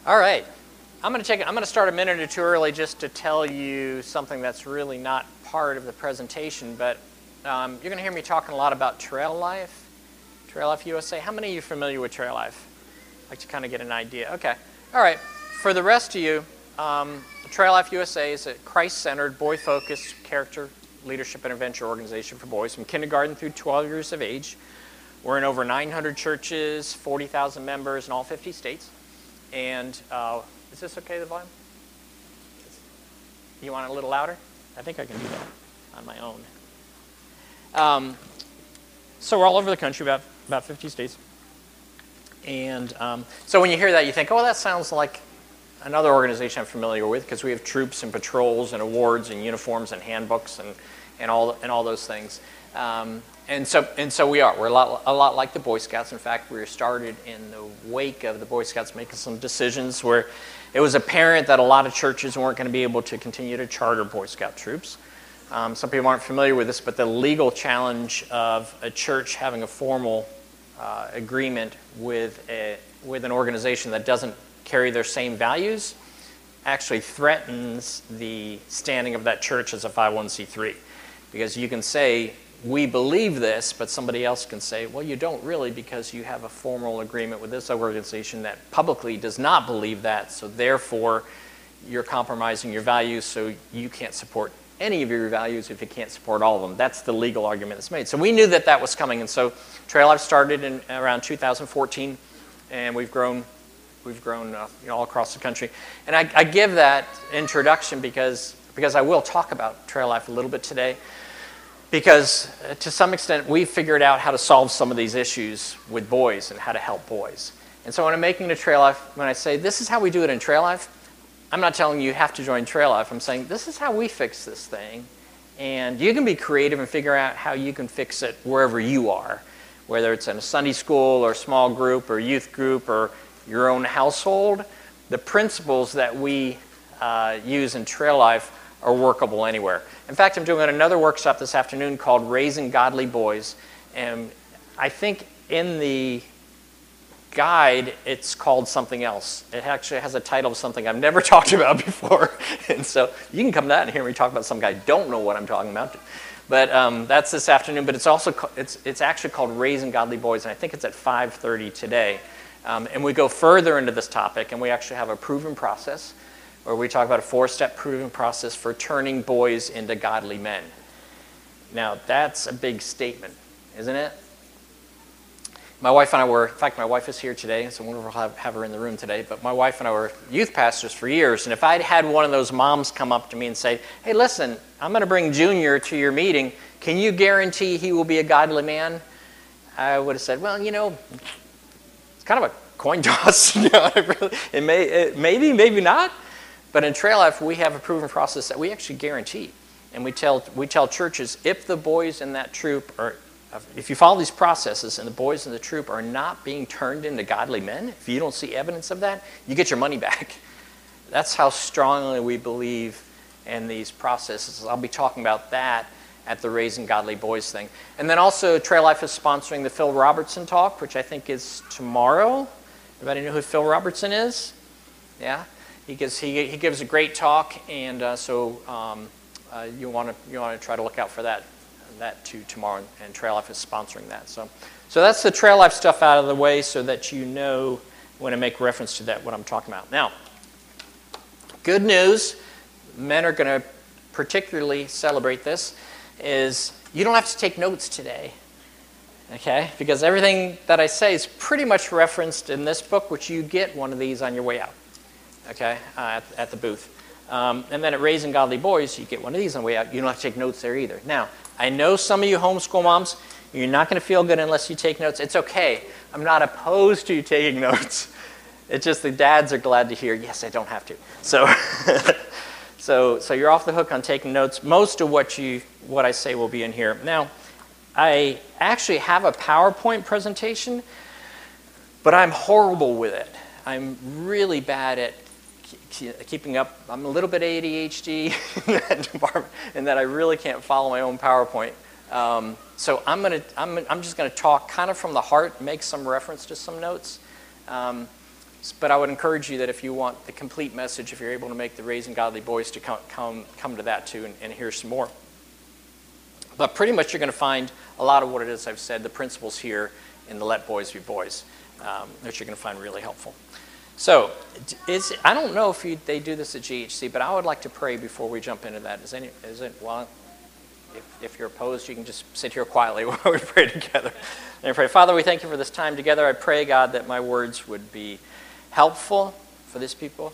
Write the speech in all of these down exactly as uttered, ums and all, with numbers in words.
All right. I'm going to take. I'm going to start a minute or two early just to tell you something that's really not part of the presentation, but um, you're going to hear me talking a lot about Trail Life, Trail Life U S A. How many of you are familiar with Trail Life? I'd like to kind of get an idea. Okay. All right. For the rest of you, um, Trail Life U S A is a Christ-centered, boy-focused character leadership and adventure organization for boys from kindergarten through twelve years of age. We're in over nine hundred churches, forty thousand members in all fifty states. And uh, is this okay, the volume? You want it a little louder? I think I can do that on my own. Um, so we're all over the country, about, about fifty states. And um, so when you hear that, you think, oh, that sounds like another organization I'm familiar with, because we have troops and patrols and awards and uniforms and handbooks and, and, all, and all those things. Um, and so and so we are. We're a lot, a lot like the Boy Scouts. In fact, we were started in the wake of the Boy Scouts making some decisions where it was apparent that a lot of churches weren't going to be able to continue to charter Boy Scout troops. Um, some people aren't familiar with this, but the legal challenge of a church having a formal uh, agreement with a, with an organization that doesn't carry their same values actually threatens the standing of that church as a five oh one c three. Because you can say, we believe this, but somebody else can say, well, you don't really, because you have a formal agreement with this organization that publicly does not believe that, so therefore you're compromising your values, so you can't support any of your values if you can't support all of them. That's the legal argument that's made. So we knew that that was coming, and so Trail Life started in around two thousand fourteen, and we've grown we've grown uh, you know, all across the country. And I, I give that introduction because, because I will talk about Trail Life a little bit today. Because uh, to some extent, we've figured out how to solve some of these issues with boys and how to help boys. And so when I'm making the Trail Life, when I say, this is how we do it in Trail Life, I'm not telling you you have to join Trail Life. I'm saying, this is how we fix this thing. And you can be creative and figure out how you can fix it wherever you are, whether it's in a Sunday school or small group or youth group or your own household. The principles that we uh, use in Trail Life are workable anywhere. In fact, I'm doing another workshop this afternoon called Raising Godly Boys, and I think in the guide it's called something else. It actually has a title of something I've never talked about before, and so you can come to that and hear me talk about something I don't know what I'm talking about. But um, that's this afternoon. But it's also it's it's actually called Raising Godly Boys, and I think it's at five thirty today. Um, and we go further into this topic, and we actually have a proven process, where we talk about a four-step proven process for turning boys into godly men. Now, that's a big statement, isn't it? My wife and I were, in fact, my wife is here today, so we'll have, have her in the room today, but my wife and I were youth pastors for years, and if I'd had one of those moms come up to me and say, hey, listen, I'm going to bring Junior to your meeting. Can you guarantee he will be a godly man? I would have said, well, you know, it's kind of a coin toss. You know, it really, it may, it, maybe, maybe not. But in Trail Life, we have a proven process that we actually guarantee. And we tell we tell churches, if the boys in that troop are, if you follow these processes and the boys in the troop are not being turned into godly men, if you don't see evidence of that, you get your money back. That's how strongly we believe in these processes. I'll be talking about that at the Raising Godly Boys thing. And then also, Trail Life is sponsoring the Phil Robertson talk, which I think is tomorrow. Everybody know who Phil Robertson is? Yeah? He gives he he gives a great talk, and uh, so um, uh, you want to you want to try to look out for that that too tomorrow. And Trail Life is sponsoring that. So so that's the Trail Life stuff out of the way, so that you know when I make reference to that what I'm talking about. Now, good news. Men are going to particularly celebrate this. Is you don't have to take notes today. Okay, because everything that I say is pretty much referenced in this book, which you get one of these on your way out. Okay, uh, at, at the booth. Um, and then at Raising Godly Boys, you get one of these on the way out. You don't have to take notes there either. Now, I know some of you homeschool moms, you're not going to feel good unless you take notes. It's okay. I'm not opposed to you taking notes. It's just the dads are glad to hear, yes, I don't have to. So, so, so you're off the hook on taking notes. Most of what you, what I say will be in here. Now, I actually have a PowerPoint presentation, but I'm horrible with it. I'm really bad at keeping up. I'm a little bit A D H D in that department, and that I really can't follow my own PowerPoint. Um, so I'm gonna, I'm, I'm just gonna talk kind of from the heart, make some reference to some notes. Um, But I would encourage you that if you want the complete message, if you're able to make the Raising Godly Boys, to come come, come to that too and, and hear some more. But pretty much you're going to find a lot of what it is I've said, the principles here in the Let Boys Be Boys, um, which you're going to find really helpful. So is, I don't know if you, they do this at G H C, but I would like to pray before we jump into that. Is, any, is it, well, if, if you're opposed, you can just sit here quietly while we pray together. And pray. Father, we thank you for this time together. I pray, God, that my words would be helpful for these people.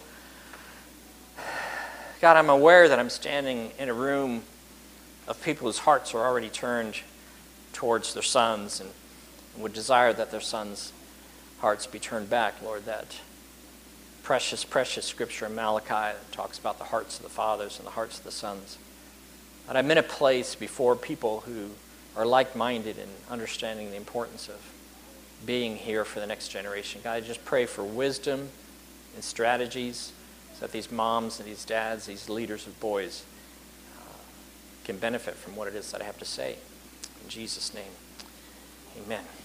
God, I'm aware that I'm standing in a room of people whose hearts are already turned towards their sons and would desire that their sons' hearts be turned back, Lord. That precious, precious scripture in Malachi that talks about the hearts of the fathers and the hearts of the sons. And I'm in a place before people who are like-minded in understanding the importance of being here for the next generation. God, I just pray for wisdom and strategies so that these moms and these dads, these leaders of boys, uh, can benefit from what it is that I have to say. In Jesus' name, amen. Amen.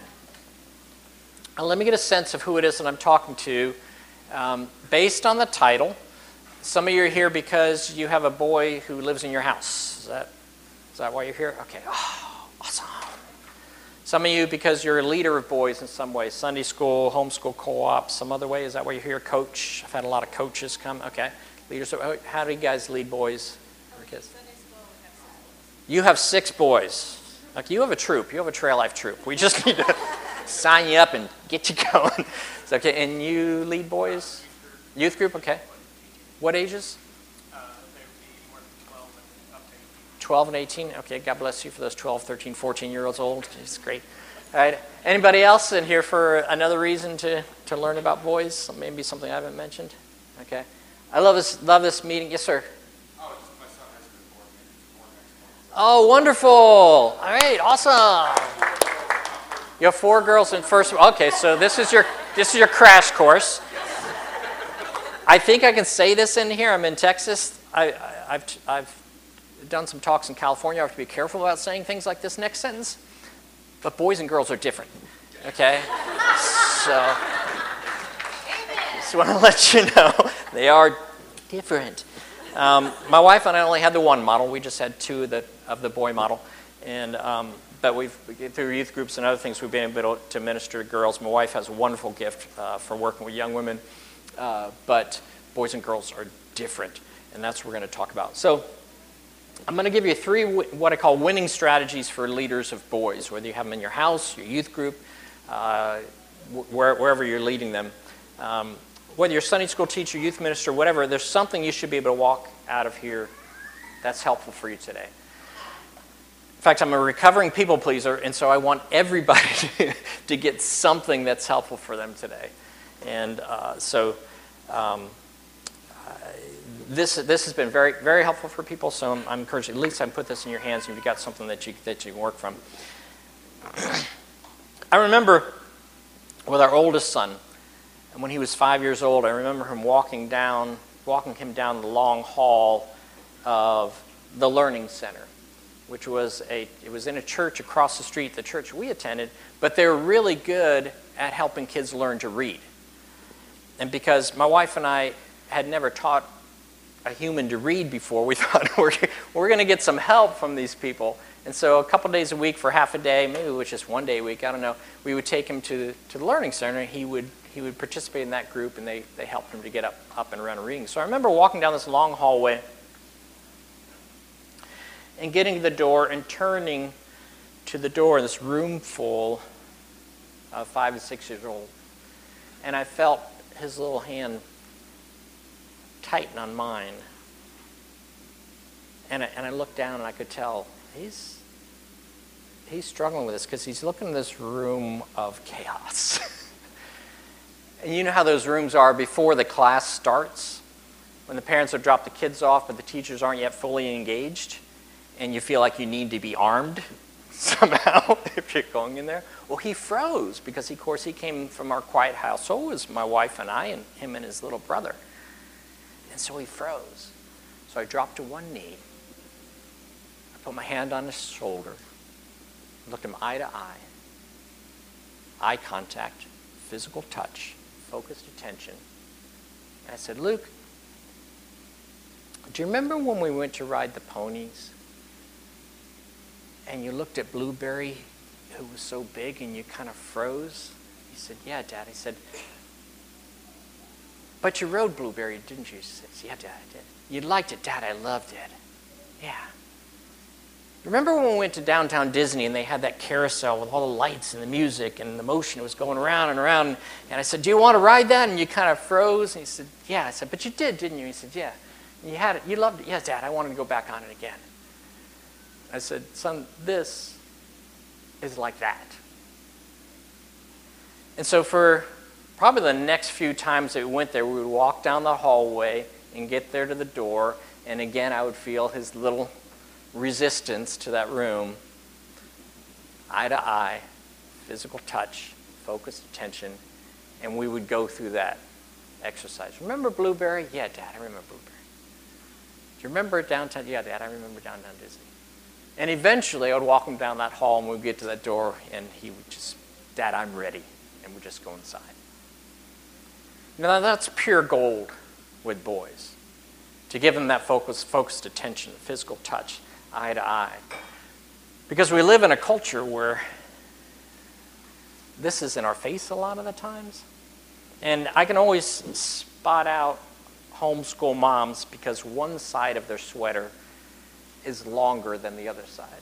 Now, let me get a sense of who it is that I'm talking to. Um, based on the title, some of you are here because you have a boy who lives in your house. Is that, is that why you're here? Okay. Oh, awesome. Some of you because you're a leader of boys in some way, Sunday school, homeschool co-op, some other way. Is that why you're here? Coach. I've had a lot of coaches come. Okay. Leaders. How do you guys lead boys or kids? Sunday school, we have six boys. You have six boys. Okay, you have a troop. You have a Trail Life troop. We just need to sign you up and get you going. It's okay. And you lead boys? Youth group. Okay. What ages? Uh, they would be more than twelve and up to eighteen. twelve and eighteen. Okay, God bless you for those twelve, thirteen, fourteen-year-olds old. It's great. All right. Anybody else in here for another reason to, to learn about boys? Maybe something I haven't mentioned? Okay. I love this love this meeting. Yes, sir. Oh, just my son has been born born next month. Oh, wonderful. All right, awesome. You have four girls in first. Okay, so this is your this is your crash course. I think I can say this in here. I'm in Texas. I, I, I've I've done some talks in California. I have to be careful about saying things like this next sentence. But boys and girls are different. Okay, so just want to let you know they are different. Um, my wife and I only had the one model. We just had two of the of the boy model, and um, but we've through youth groups and other things we've been able to minister to girls. My wife has a wonderful gift uh, for working with young women, uh, but boys and girls are different, and that's what we're going to talk about. So I'm going to give you three what I call winning strategies for leaders of boys, whether you have them in your house, your youth group, uh, where, wherever you're leading them. Um, whether you're a Sunday school teacher, youth minister, whatever, there's something you should be able to walk out of here that's helpful for you today. In fact, I'm a recovering people pleaser, and so I want everybody to, to get something that's helpful for them today. And uh, so um, uh, this this has been very very helpful for people. So I'm, I'm encouraging, at least I can put this in your hands, and you've got something that you that you can work from. I remember with our oldest son. And when he was five years old, I remember him walking down, walking him down the long hall of the Learning Center, which was a, it was in a church across the street, the church we attended, but they were really good at helping kids learn to read. And because my wife and I had never taught a human to read before, we thought we're, we're going to get some help from these people. And so a couple days a week for half a day, maybe it was just one day a week, I don't know, we would take him to, to the Learning Center, and he would He would participate in that group, and they, they helped him to get up, up and around reading. So I remember walking down this long hallway and getting to the door and turning to the door in this room full of five and six years old. And I felt his little hand tighten on mine. And I, and I looked down, and I could tell he's, he's struggling with this because he's looking in this room of chaos. And you know how those rooms are before the class starts, when the parents have dropped the kids off, but the teachers aren't yet fully engaged, and you feel like you need to be armed somehow if you're going in there. Well, he froze because, of course, he came from our quiet house. So was my wife and I, and him and his little brother. And so he froze. So I dropped to one knee. I put my hand on his shoulder, looked him eye to eye, eye contact, physical touch. focused attention. And I said, Luke, do you remember when we went to ride the ponies? And you looked at Blueberry, who was so big, and you kind of froze? He said, yeah, Dad. I said, but you rode Blueberry, didn't you? He says, yeah, Dad, I did. You liked it, Dad. I loved it. Yeah. Remember when we went to downtown Disney and they had that carousel with all the lights and the music and the motion was going around and around? And I said, do you want to ride that? And you kind of froze. And he said, yeah. I said, but you did, didn't you? He said, yeah. And you had it. You loved it. Yes, Dad. I wanted to go back on it again. I said, son, this is like that. And so for probably the next few times that we went there, we would walk down the hallway and get there to the door. And again, I would feel his little resistance to that room, eye to eye, physical touch, focused attention, and we would go through that exercise. Remember Blueberry? Yeah, Dad, I remember Blueberry. Do you remember downtown? Yeah, Dad, I remember downtown Disney. And eventually, I would walk him down that hall, and we'd get to that door, and he would just, Dad, I'm ready, and we'd just go inside. Now, that's pure gold with boys, to give them that focus, focused attention, physical touch, eye to eye. Because we live in a culture where this is in our face a lot of the times. And I can always spot out homeschool moms because one side of their sweater is longer than the other side.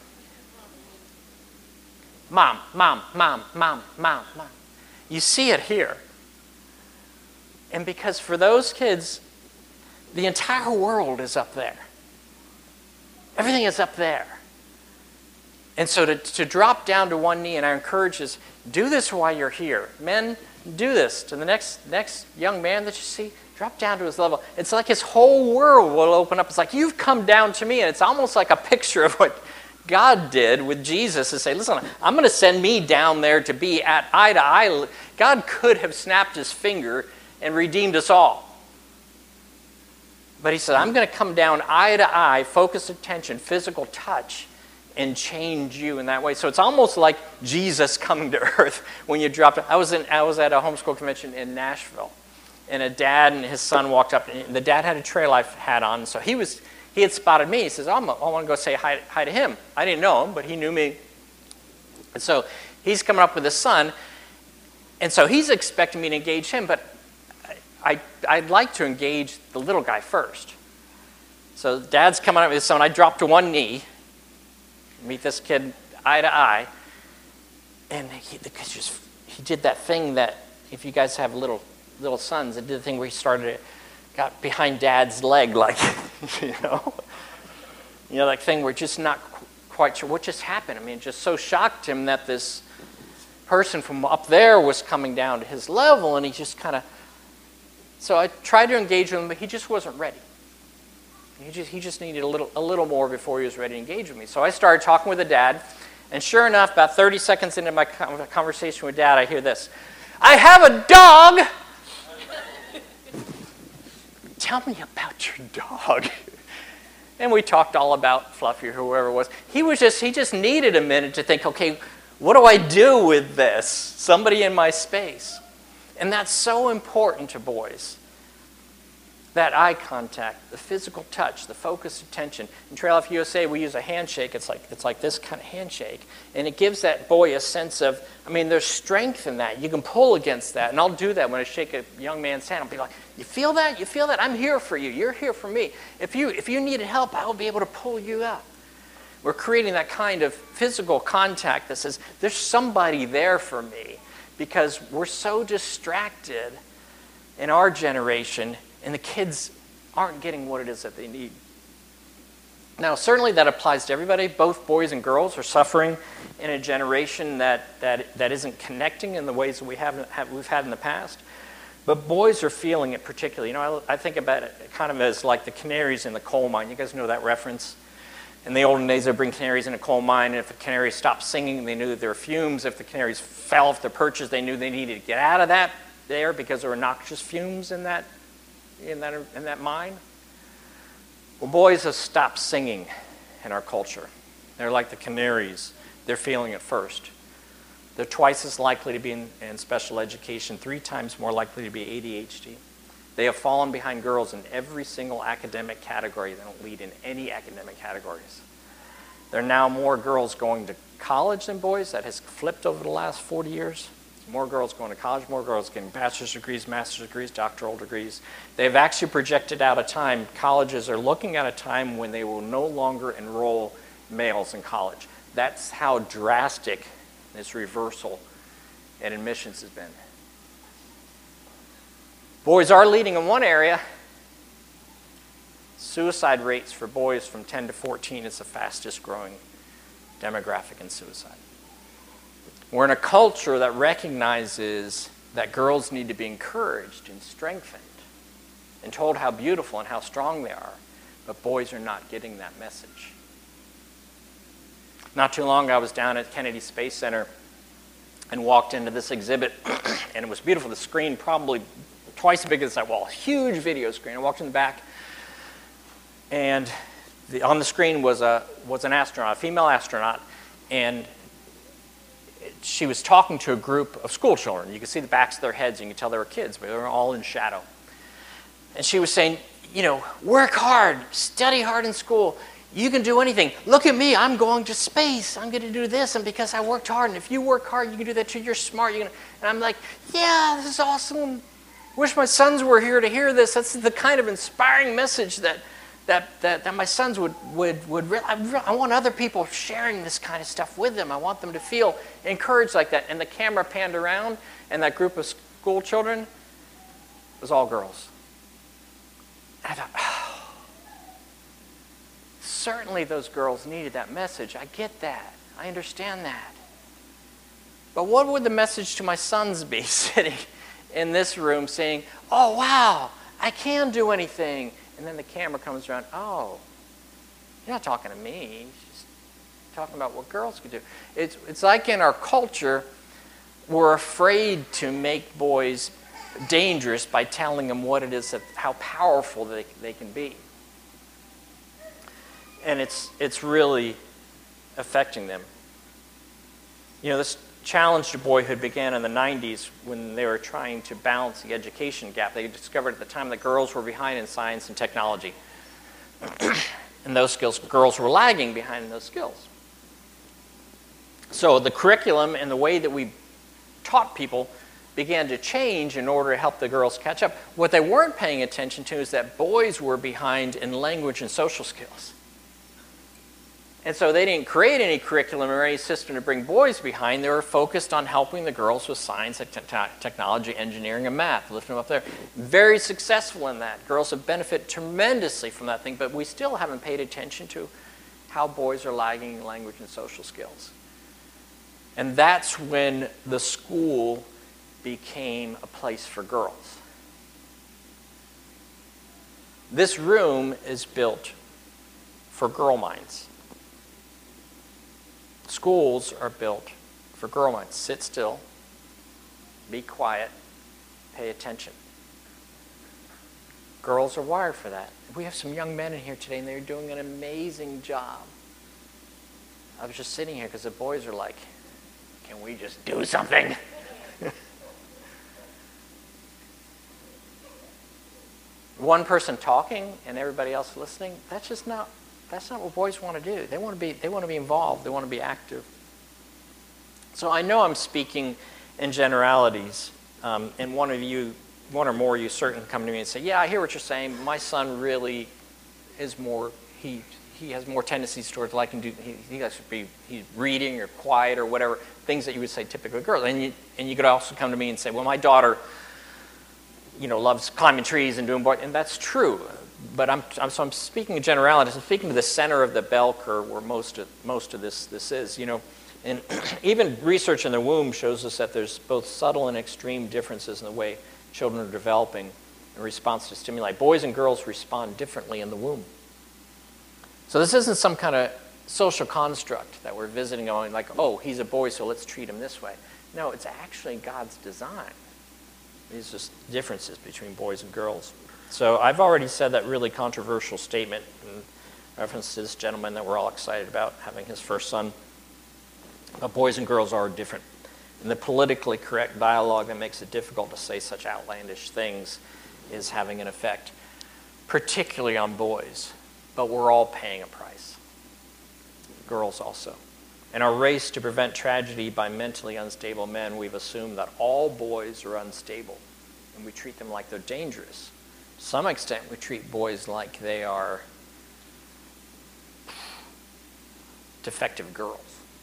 Mom, mom, mom, mom, mom, mom. You see it here. And because for those kids, the entire world is up there. Everything is up there. And so to, to drop down to one knee, and I encourage us, do this while you're here. Men, do this to the next, next young man that you see. Drop down to his level. It's like his whole world will open up. It's like, you've come down to me. And it's almost like a picture of what God did with Jesus to say, listen, I'm going to send me down there to be at eye to eye. God could have snapped his finger and redeemed us all. But he said, I'm going to come down eye to eye, focused attention, physical touch, and change you in that way. So it's almost like Jesus coming to earth when you drop it. I was, in, I was at a homeschool convention in Nashville, and a dad and his son walked up, and the dad had a Trail Life hat on, so he was he had spotted me. He says, oh, I'm a, I want to go say hi, hi to him. I didn't know him, but he knew me. And so he's coming up with his son, and so he's expecting me to engage him, but I, I'd like to engage the little guy first. So dad's coming up with his son. I drop to one knee, meet this kid eye to eye, and he, the kid just, he did that thing that, if you guys have little little sons, it did the thing where he started, got behind dad's leg, like, you know, you know, like thing where just not qu- quite sure what just happened. I mean, it just so shocked him that this person from up there was coming down to his level, and he just kind of. So I tried to engage with him, but he just wasn't ready. He just, he just needed a little, a little more before he was ready to engage with me. So I started talking with the dad, and sure enough, about thirty seconds into my conversation with dad, I hear this. I have a dog! Tell me about your dog. And we talked all about Fluffy or whoever it was. He was just, he just needed a minute to think, okay, what do I do with this? Somebody in my space. And that's so important to boys. That eye contact, the physical touch, the focused attention. In Trail Life U S A, we use a handshake. It's like it's like this kind of handshake. And it gives that boy a sense of, I mean, there's strength in that. You can pull against that. And I'll do that when I shake a young man's hand. I'll be like, you feel that? You feel that? I'm here for you. You're here for me. If you, if you needed help, I will be able to pull you up. We're creating that kind of physical contact that says, there's somebody there for me. Because we're so distracted in our generation, and the kids aren't getting what it is that they need. Now, certainly that applies to everybody. Both boys and girls are suffering in a generation that, that, that isn't connecting in the ways that we haven't, have, we've had in the past. But boys are feeling it particularly. You know, I, I think about it kind of as like the canaries in the coal mine. You guys know that reference? In the olden days, they'd bring canaries in a coal mine, and if the canaries stopped singing, they knew that there were fumes. If the canaries fell off their perches, they knew they needed to get out of that there because there were noxious fumes in that, in that, in that mine. Well, boys have stopped singing in our culture. They're like the canaries. They're feeling it first. They're twice as likely to be in, in special education, three times more likely to be A D H D. They have fallen behind girls in every single academic category. They don't lead in any academic categories. There are now more girls going to college than boys. That has flipped over the last forty years. More girls going to college, more girls getting bachelor's degrees, master's degrees, doctoral degrees. They've actually projected out a time, colleges are looking at a time when they will no longer enroll males in college. That's how drastic this reversal in admissions has been. Boys are leading in one area. Suicide rates for boys from ten to fourteen is the fastest growing demographic in suicide. We're in a culture that recognizes that girls need to be encouraged and strengthened and told how beautiful and how strong they are, but boys are not getting that message. Not too long ago, I was down at Kennedy Space Center and walked into this exhibit, and it was beautiful. The screen probably twice as big as that wall, huge video screen. I walked in the back, and the, on the screen was a was an astronaut, a female astronaut, and she was talking to a group of school children. You could see the backs of their heads, and you could tell they were kids, but they were all in shadow. And she was saying, you know, work hard, study hard in school. You can do anything. Look at me, I'm going to space. I'm going to do this, and because I worked hard, and if you work hard, you can do that too. You're smart. You're gonna... And I'm like, yeah, this is awesome. Wish my sons were here to hear this. That's the kind of inspiring message that that that, that my sons would would would. Re- I, re- I want other people sharing this kind of stuff with them. I want them to feel encouraged like that. And the camera panned around, and that group of school children was all girls. And I thought, oh, certainly those girls needed that message. I get that. I understand that. But what would the message to my sons be sitting in this room saying, oh, wow, I can do anything. And then the camera comes around, oh, you're not talking to me. You're just talking about what girls could do. It's, it's like in our culture, we're afraid to make boys dangerous by telling them what it is, that, how powerful they, they can be. And it's, it's really affecting them. You know, this challenge to boyhood began in the nineties when they were trying to balance the education gap. They discovered at the time that girls were behind in science and technology. And those skills, girls were lagging behind in those skills. So the curriculum and the way that we taught people began to change in order to help the girls catch up. What they weren't paying attention to is that boys were behind in language and social skills. And so they didn't create any curriculum or any system to bring boys behind. They were focused on helping the girls with science, technology, engineering, and math, lifting them up there. Very successful in that. Girls have benefited tremendously from that thing, but we still haven't paid attention to how boys are lagging in language and social skills. And that's when the school became a place for girls. This room is built for girl minds. Schools are built for girl minds. Sit still, be quiet, pay attention. Girls are wired for that. We have some young men in here today, and they're doing an amazing job. I was just sitting here because the boys are like, can we just do something? One person talking and everybody else listening, that's just not That's not what boys want to do. They want to be, they want to be involved. They want to be active. So I know I'm speaking in generalities, um, and one of you, one or more of you certainly come to me and say, yeah, I hear what you're saying. My son really is more, he he has more tendencies towards liking to, he, he likes to be he's reading or quiet or whatever, things that you would say typically girls. And you, and you could also come to me and say, well, my daughter, you know, loves climbing trees and doing, and that's true. But I'm, I'm, so I'm speaking in generalities. I'm speaking to the center of the bell curve where most of, most of this, this is. You know, and even research in the womb shows us that there's both subtle and extreme differences in the way children are developing in response to stimuli. Boys and girls respond differently in the womb. So this isn't some kind of social construct that we're visiting going like, oh, he's a boy, so let's treat him this way. No, it's actually God's design. These are just differences between boys and girls. So I've already said that really controversial statement in reference to this gentleman that we're all excited about having his first son. But boys and girls are different. And the politically correct dialogue that makes it difficult to say such outlandish things is having an effect, particularly on boys. But we're all paying a price. Girls also. In our race to prevent tragedy by mentally unstable men, we've assumed that all boys are unstable, and we treat them like they're dangerous. To some extent, we treat boys like they are defective girls.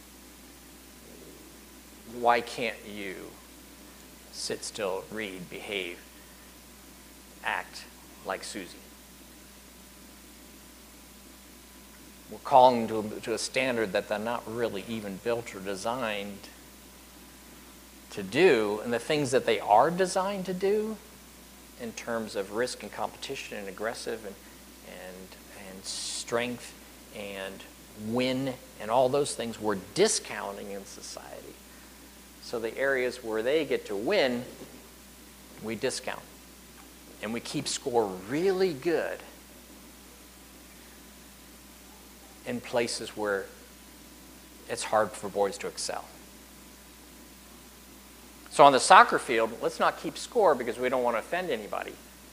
Why can't you sit still, read, behave, act like Susie? We're calling them to, to a standard that they're not really even built or designed to do, and the things that they are designed to do in terms of risk and competition and aggressive and, and, and strength and win and all those things we're discounting in society. So the areas where they get to win, we discount. And we keep score really good in places where it's hard for boys to excel. So on the soccer field, let's not keep score because we don't want to offend anybody.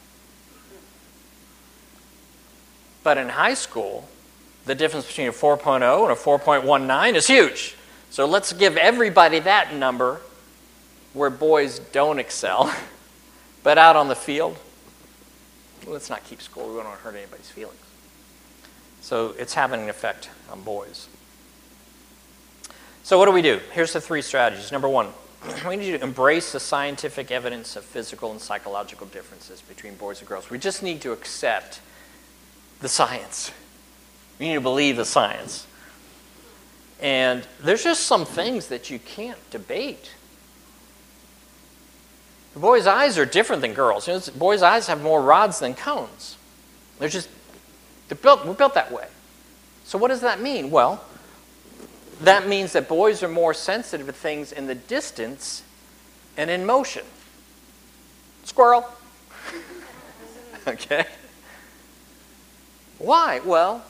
But in high school, the difference between a four point oh and a four point one nine is huge. So let's give everybody that number where boys don't excel. But out on the field, let's not keep score. We don't want to hurt anybody's feelings. So it's having an effect on boys. So what do we do? Here's the three strategies. Number one, we need to embrace the scientific evidence of physical and psychological differences between boys and girls. We just need to accept the science. We need to believe the science. And there's just some things that you can't debate. The boys' eyes are different than girls. You know, boys' eyes have more rods than cones. They're just, they're built, we're built that way. So what does that mean? Well, that means that boys are more sensitive to things in the distance and in motion. Squirrel. Okay. Why? Well,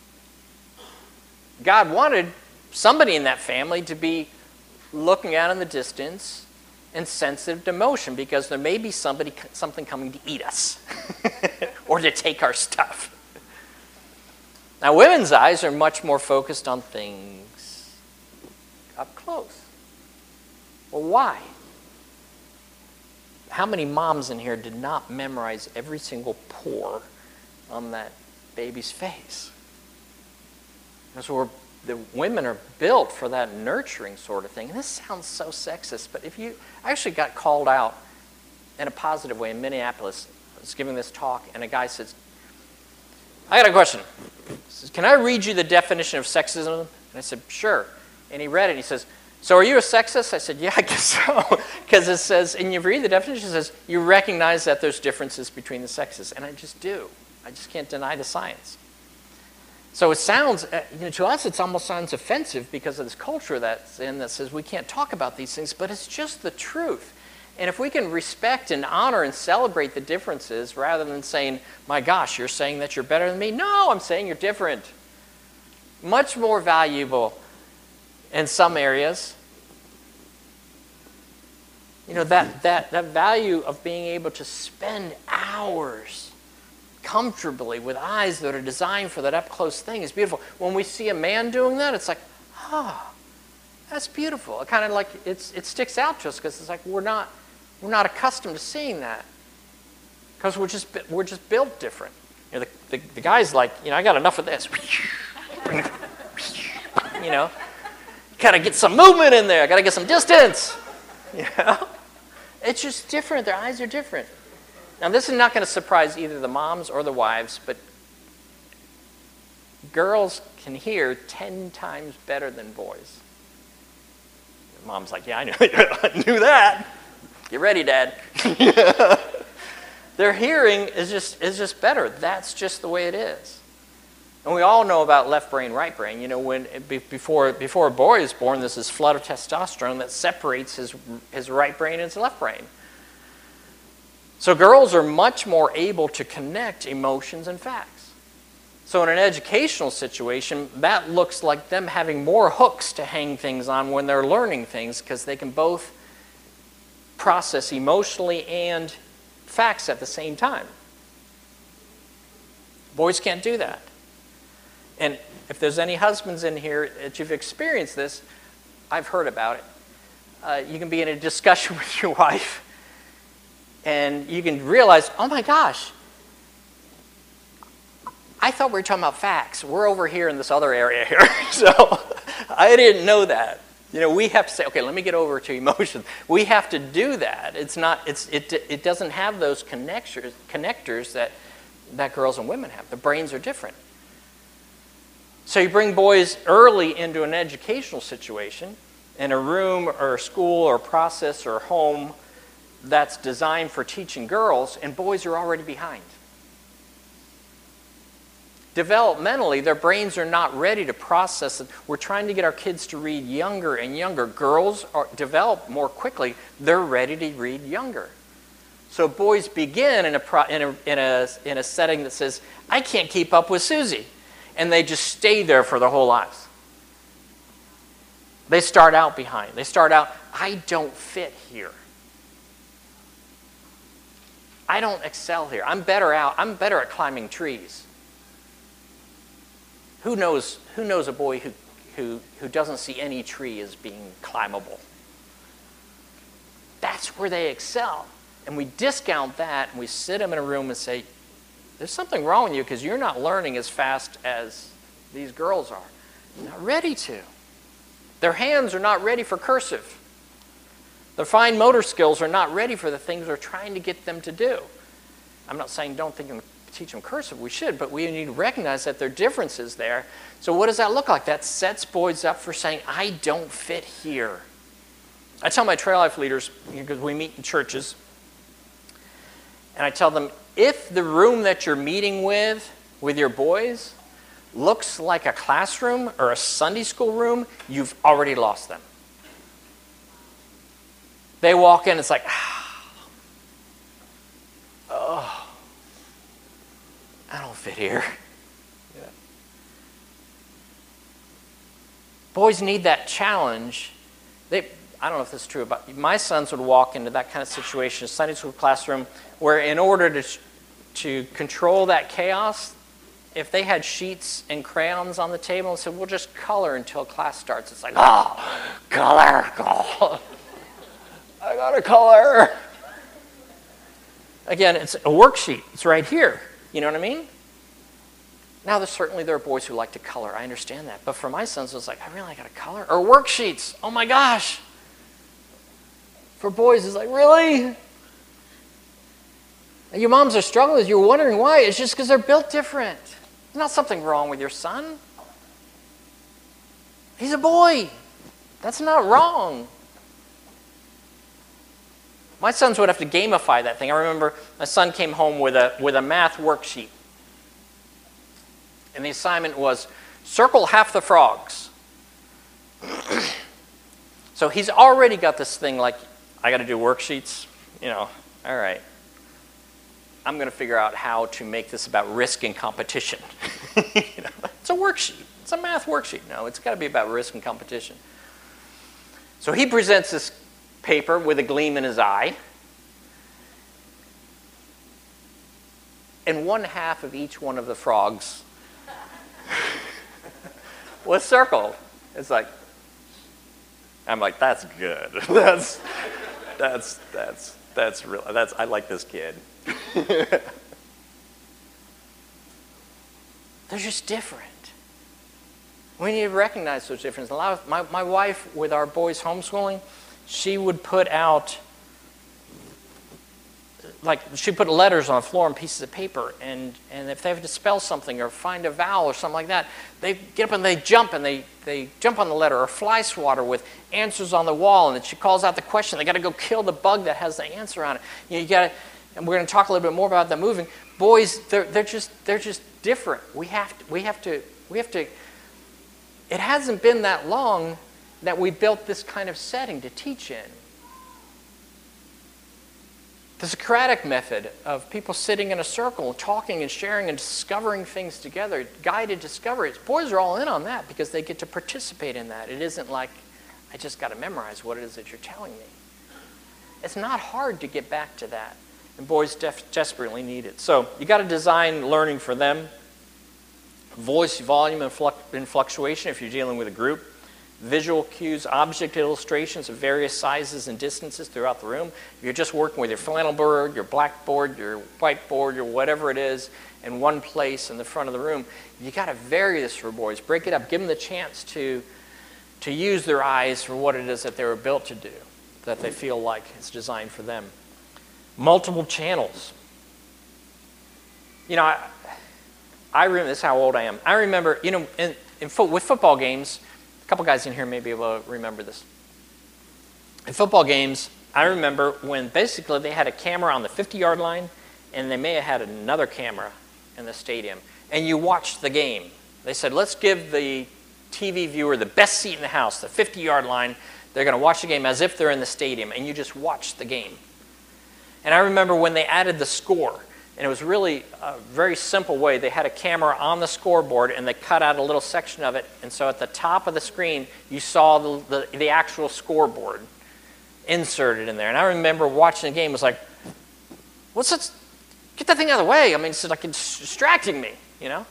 God wanted somebody in that family to be looking out in the distance and sensitive to motion because there may be somebody, something coming to eat us or to take our stuff. Now, women's eyes are much more focused on things up close. Well, why? How many moms in here did not memorize every single pore on that baby's face? Because we're, the women are built for that nurturing sort of thing. And this sounds so sexist, but if you, I actually got called out in a positive way in Minneapolis. I was giving this talk, and a guy says, I got a question. He says, can I read you the definition of sexism? And I said, sure. And he read it, and he says, so are you a sexist? I said, yeah, I guess so. Because it says, and you read the definition, it says, you recognize that there's differences between the sexes. And I just do. I just can't deny the science. So it sounds, you know, to us it almost sounds offensive because of this culture that's in that says we can't talk about these things, but it's just the truth. And if we can respect and honor and celebrate the differences rather than saying, my gosh, you're saying that you're better than me. No, I'm saying you're different. Much more valuable in some areas. You know, that, that, that value of being able to spend hours comfortably with eyes that are designed for that up-close thing is beautiful. When we see a man doing that, it's like, ah, oh, that's beautiful. It kind of like, it's, it sticks out to us because it's like we're not, we're not accustomed to seeing that because we're just, we're just built different. You know, the, the, the guy's like, you know, I got enough of this. You know, got to get some movement in there. Got to get some distance. You know, it's just different. Their eyes are different. Now, this is not going to surprise either the moms or the wives, but girls can hear ten times better than boys. Mom's like, yeah, I knew, I knew that. Get ready, Dad. Their hearing is just, is just better. That's just the way it is. And we all know about left brain, right brain. You know, when before, before a boy is born, there's this flood of testosterone that separates his, his right brain and his left brain. So girls are much more able to connect emotions and facts. So in an educational situation, that looks like them having more hooks to hang things on when they're learning things, because they can both process emotionally and facts at the same time. Boys can't do that. And if there's any husbands in here that you've experienced this, I've heard about it. Uh, you can be in a discussion with your wife, and you can realize, oh my gosh, I thought we were talking about facts. We're over here in this other area here. So I didn't know that. You know, we have to say, okay, let me get over to emotions. We have to do that. It's not, it's, it, it doesn't have those connectors, connectors that, that girls and women have. The brains are different. So you bring boys early into an educational situation, in a room or a school or process or home that's designed for teaching girls, and boys are already behind. Developmentally, their brains are not ready to process it. We're trying to get our kids to read younger and younger. Girls are, develop more quickly. They're ready to read younger. So boys begin in a, pro, in, a, in, a, in a setting that says, I can't keep up with Susie. And they just stay there for their whole lives. They start out behind. They start out, I don't fit here. I don't excel here. I'm better out. I'm better at climbing trees. Who knows, who knows a boy who, who, who doesn't see any tree as being climbable? That's where they excel. And we discount that, and we sit them in a room and say, there's something wrong with you because you're not learning as fast as these girls are. They're not ready to. Their hands are not ready for cursive. Their fine motor skills are not ready for the things we're trying to get them to do. I'm not saying don't think them teach them cursive, we should, but we need to recognize that there are differences there. So what does that look like? That sets boys up for saying, I don't fit here. I tell my Trail Life leaders, because we meet in churches, and I tell them, if the room that you're meeting with, with your boys, looks like a classroom or a Sunday school room, you've already lost them. They walk in, it's like, oh, I don't fit here. Yeah. Boys need that challenge. They, I don't know if this is true, but my sons would walk into that kind of situation, a Sunday school classroom, where in order to, to control that chaos, if they had sheets and crayons on the table and said, we'll just color until class starts, it's like, oh, color, color. I gotta color. Again, it's a worksheet. It's right here. You know what I mean? Now, there's certainly there are boys who like to color. I understand that. But for my sons, it was like, I really got to color? Or worksheets. Oh, my gosh. For boys, it's like, really? And your moms are struggling. You're wondering why. It's just because they're built different. There's not something wrong with your son. He's a boy. That's not wrong. My sons would have to gamify that thing. I remember my son came home with a, with a math worksheet. And the assignment was, circle half the frogs. So he's already got this thing like, I got to do worksheets. You know, all right. I'm going to figure out how to make this about risk and competition. You know, it's a worksheet. It's a math worksheet. No, it's got to be about risk and competition. So he presents this paper with a gleam in his eye. And one half of each one of the frogs was circled. It's like, I'm like, that's good. that's, that's, that's, that's real. That's, I like this kid. They're just different. We need to recognize those differences. A lot of, my, my wife, with our boys homeschooling, she would put out, like, she'd put letters on the floor and pieces of paper, and, and if they have to spell something or find a vowel or something like that, they get up and they jump, and they, they jump on the letter, or fly swatter with answers on the wall, and then she calls out the question. They got to go kill the bug that has the answer on it. You know, you got to, and we're going to talk a little bit more about that moving. Boys, they're, they're, just, they're just different. We have to, we have to, we have to, it hasn't been that long that we built this kind of setting to teach in. The Socratic method of people sitting in a circle, talking and sharing and discovering things together, guided discoveries. Boys are all in on that because they get to participate in that. It isn't like, I just got to memorize what it is that you're telling me. It's not hard to get back to that, and boys def- desperately need it. So you got to design learning for them. Voice, volume, and, fluc- and fluctuation if you're dealing with a group. Visual cues, object illustrations of various sizes and distances throughout the room. If you're just working with your flannel board, your blackboard, your whiteboard, or whatever it is in one place in the front of the room, you got to vary this for boys. Break it up. Give them the chance to, to use their eyes for what it is that they were built to do, that they feel like it's designed for them. Multiple channels. You know, I, I remember, this is how old I am. I remember, you know, in, in fo- with football games, a couple guys in here may be able to remember this. In football games, I remember when basically they had a camera on the fifty-yard line, and they may have had another camera in the stadium, and you watched the game. They said, let's give the T V viewer the best seat in the house, the fifty-yard line. They're going to watch the game as if they're in the stadium, and you just watch the game. And I remember when they added the score, and it was really a very simple way. They had a camera on the scoreboard, and they cut out a little section of it. And so at the top of the screen, you saw the, the, the actual scoreboard inserted in there. And I remember watching the game, it was like, what's that? Get that thing out of the way. I mean, it's like it's distracting me, you know?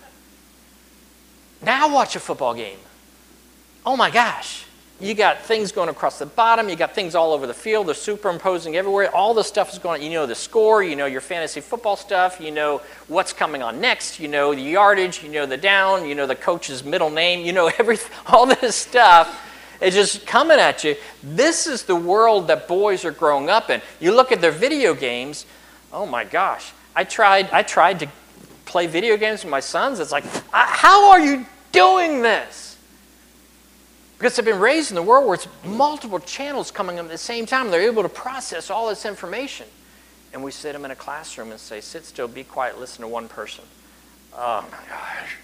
Now watch a football game. Oh my gosh. You got things going across the bottom. You got things all over the field. They're superimposing everywhere. All the stuff is going on. You know the score. You know your fantasy football stuff. You know what's coming on next. You know the yardage. You know the down. You know the coach's middle name. You know everything. All this stuff is just coming at you. This is the world that boys are growing up in. You look at their video games. Oh my gosh. I tried, I tried to play video games with my sons. It's like, how are you doing this? Because they've been raised in the world where it's multiple channels coming at the same time. They're able to process all this information. And we sit them in a classroom and say, sit still, be quiet, listen to one person. Oh my gosh.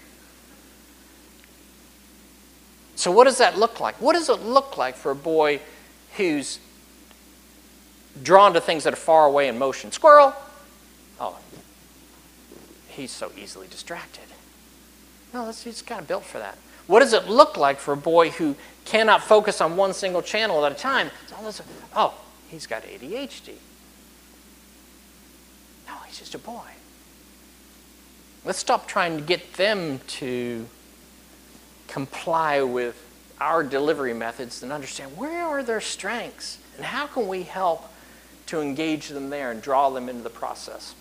So what does that look like? What does it look like for a boy who's drawn to things that are far away in motion? Squirrel! Oh, he's so easily distracted. No, that's, he's kind of built for that. What does it look like for a boy who cannot focus on one single channel at a time? Oh, he's got A D H D. No, he's just a boy. Let's stop trying to get them to comply with our delivery methods and understand where are their strengths and how can we help to engage them there and draw them into the process.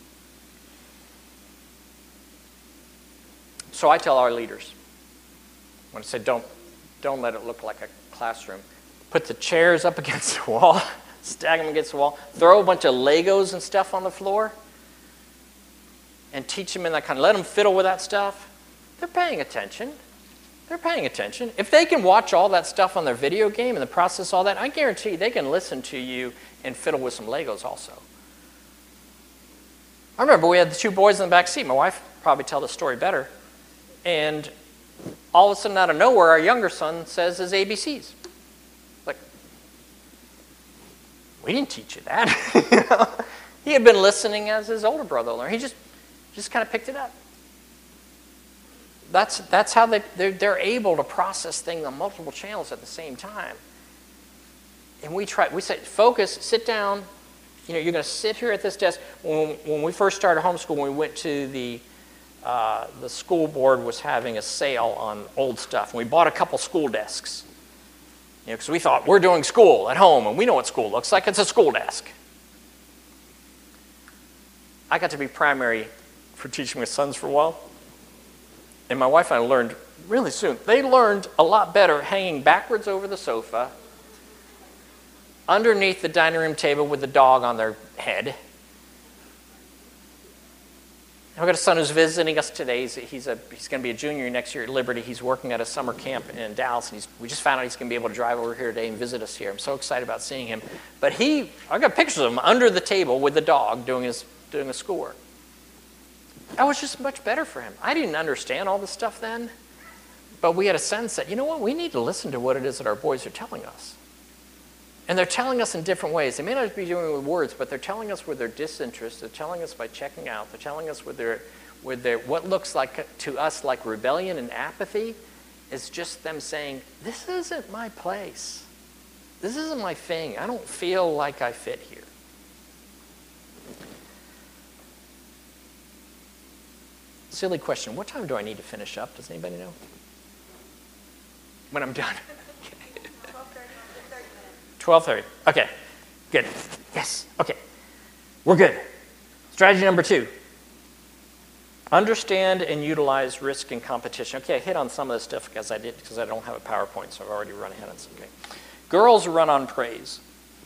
So I tell our leaders, when I say don't, don't let it look like a classroom, put the chairs up against the wall, stack them against the wall, throw a bunch of Legos and stuff on the floor, and teach them in that kind of, let them fiddle with that stuff. They're paying attention. They're paying attention. If they can watch all that stuff on their video game and the process all that, I guarantee they can listen to you and fiddle with some Legos also. I remember we had the two boys in the back seat. My wife probably tell the story better. And all of a sudden, out of nowhere, our younger son says his A B Cs. Like, we didn't teach you that. You know? He had been listening as his older brother learned. He just, just kind of picked it up. That's, that's how they, they're, they're able to process things on multiple channels at the same time. And we try, we say, focus, sit down. You know, you're going to sit here at this desk. When, when we first started homeschool, when we went to the Uh, the school board was having a sale on old stuff. And we bought a couple school desks. You know, because we thought, we're doing school at home, and we know what school looks like. It's a school desk. I got to be primary for teaching my sons for a while. And my wife and I learned really soon. They learned a lot better hanging backwards over the sofa, underneath the dining room table with the dog on their head. I've got a son who's visiting us today. He's, he's, a, he's going to be a junior next year at Liberty. He's working at a summer camp in Dallas, and he's, we just found out he's going to be able to drive over here today and visit us here. I'm so excited about seeing him. But he, I've got pictures of him under the table with the dog doing his, doing his schoolwork. That was just much better for him. I didn't understand all this stuff then, but we had a sense that, you know what, we need to listen to what it is that our boys are telling us. And they're telling us in different ways. They may not be doing it with words, but they're telling us with their disinterest. They're telling us by checking out. They're telling us with their, with their what looks like to us like rebellion and apathy is just them saying, this isn't my place. This isn't my thing. I don't feel like I fit here. Silly question. What time do I need to finish up? Does anybody know? When I'm done. twelve thirty. Okay. Good. Yes. Okay. We're good. Strategy number two. Understand and utilize risk and competition. Okay, I hit on some of this stuff because I did because I don't have a PowerPoint, so I've already run ahead on something. Girls run on praise.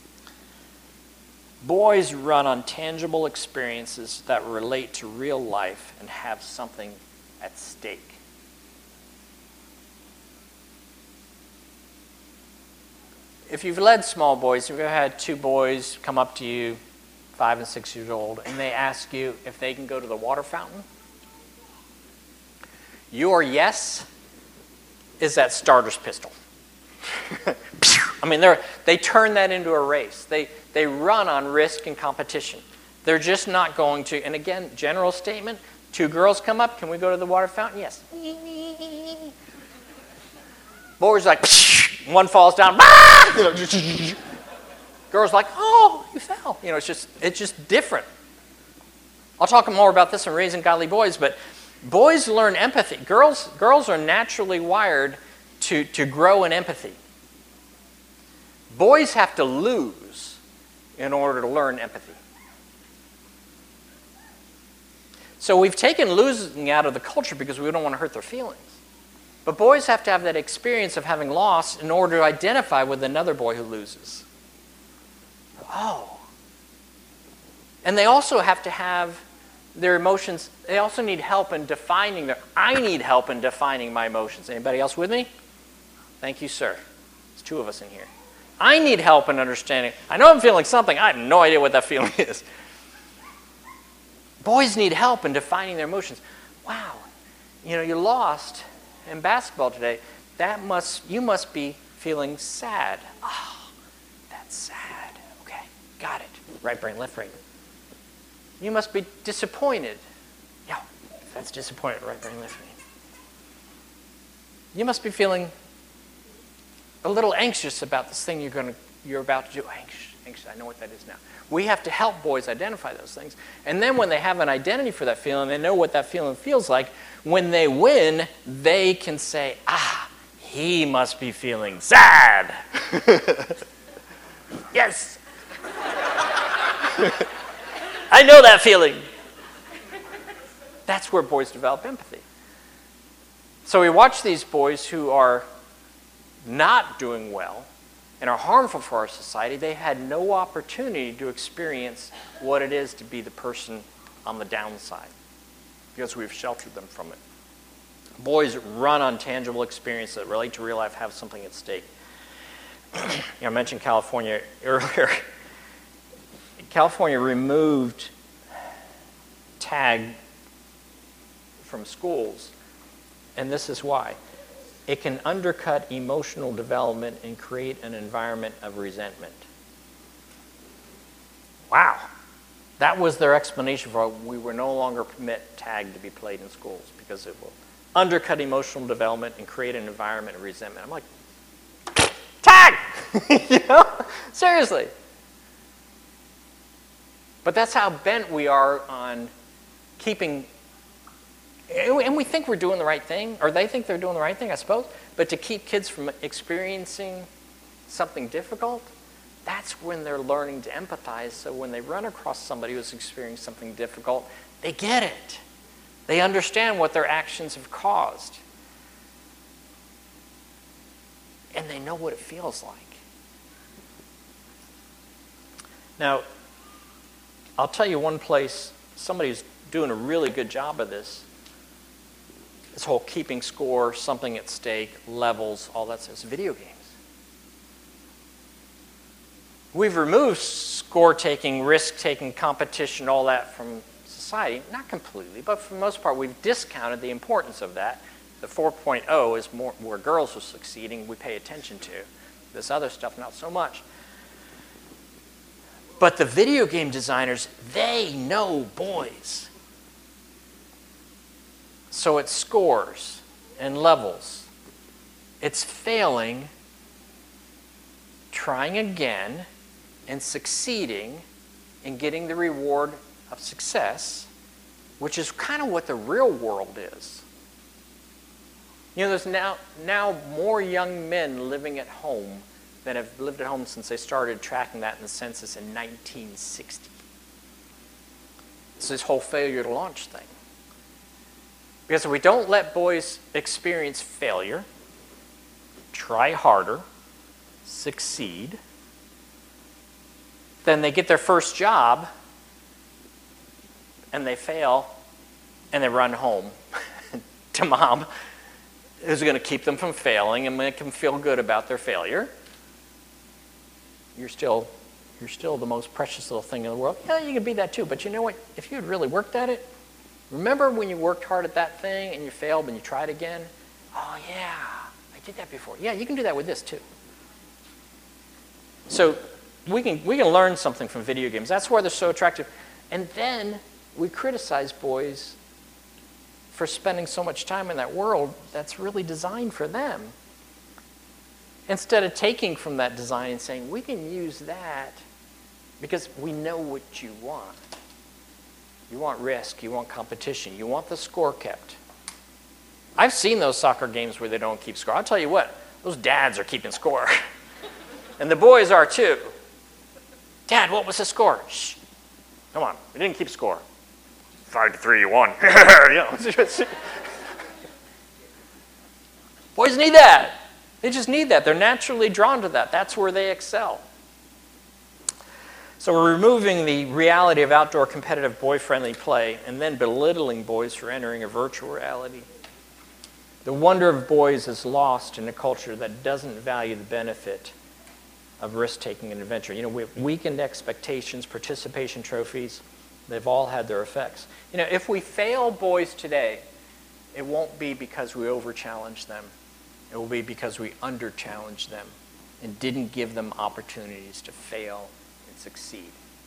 Boys run on tangible experiences that relate to real life and have something at stake. If you've led small boys, if you've ever had two boys come up to you, five and six years old, and they ask you if they can go to the water fountain, your yes is that starter's pistol. I mean, they're, they turn that into a race. They, they run on risk and competition. They're just not going to, and again, general statement, two girls come up, can we go to the water fountain? Yes. Boys like, one falls down. Girls like, oh, you fell. You know, it's just, it's just different. I'll talk more about this in Raising Godly Boys, but boys learn empathy. Girls, girls are naturally wired to, to grow in empathy. Boys have to lose in order to learn empathy. So we've taken losing out of the culture because we don't want to hurt their feelings. But boys have to have that experience of having lost in order to identify with another boy who loses. Oh. And they also have to have their emotions, they also need help in defining their, I need help in defining my emotions. Anybody else with me? Thank you, sir. There's two of us in here. I need help in understanding. I know I'm feeling something. I have no idea what that feeling is. Boys need help in defining their emotions. Wow, you know, you lost in basketball today. That must, you must be feeling sad. Oh, that's sad. Okay, got it. Right brain, left brain. You must be disappointed. Yeah, that's disappointed. Right brain, left brain. You must be feeling a little anxious about this thing you're going to, you're about to do. Anxious, anxious. I know what that is now. We have to help boys identify those things. And then when they have an identity for that feeling, they know what that feeling feels like. When they win, they can say, ah, he must be feeling sad. Yes. I know that feeling. That's where boys develop empathy. So we watch these boys who are not doing well and are harmful for our society. They had no opportunity to experience what it is to be the person on the downside because we've sheltered them from it. Boys run on tangible experiences that relate to real life, have something at stake. You know, I mentioned California earlier. California removed tag from schools, and this is why. It can undercut emotional development and create an environment of resentment. Wow. That was their explanation for why we were no longer permit tag to be played in schools because it will undercut emotional development and create an environment of resentment. I'm like, tag! You know? Seriously. But that's how bent we are on keeping, and we think we're doing the right thing, or they think they're doing the right thing, I suppose, but to keep kids from experiencing something difficult, that's when they're learning to empathize. So when they run across somebody who's experiencing something difficult, they get it. They understand what their actions have caused. And they know what it feels like. Now, I'll tell you one place, somebody's doing a really good job of this. This whole keeping score, something at stake, levels, all that stuff. It's video games. We've removed score-taking, risk-taking, competition, all that from society. Not completely, but for the most part, we've discounted the importance of that. The four point oh is more where girls are succeeding, we pay attention to. This other stuff, not so much. But the video game designers, they know boys. So it scores and levels. It's failing, trying again, and succeeding in getting the reward of success, which is kind of what the real world is. You know, there's now, now more young men living at home than have lived at home since they started tracking that in the census in nineteen sixty. It's this whole failure to launch thing. Because if we don't let boys experience failure, try harder, succeed, then they get their first job and they fail and they run home to mom, who's going to keep them from failing and make them feel good about their failure. You're still, you're still the most precious little thing in the world. Yeah, you can be that too, but you know what? If you had really worked at it, remember when you worked hard at that thing and you failed and you tried again? Oh yeah, I did that before. Yeah, you can do that with this too. So we can, we can learn something from video games. That's why they're so attractive. And then we criticize boys for spending so much time in that world that's really designed for them. Instead of taking from that design and saying, we can use that because we know what you want. You want risk, you want competition, you want the score kept. I've seen those soccer games where they don't keep score. I'll tell you what, those dads are keeping score. And the boys are too. Dad, what was the score? Shh. Come on, we didn't keep score. Five to three, you won. Boys need that. They just need that. They're naturally drawn to that. That's where they excel. So we're removing the reality of outdoor competitive boy-friendly play and then belittling boys for entering a virtual reality. The wonder of boys is lost in a culture that doesn't value the benefit of risk-taking and adventure. You know, we have weakened expectations, participation trophies. They've all had their effects. You know, if we fail boys today, it won't be because we over-challenge them. It will be because we under-challenged them and didn't give them opportunities to fail and succeed.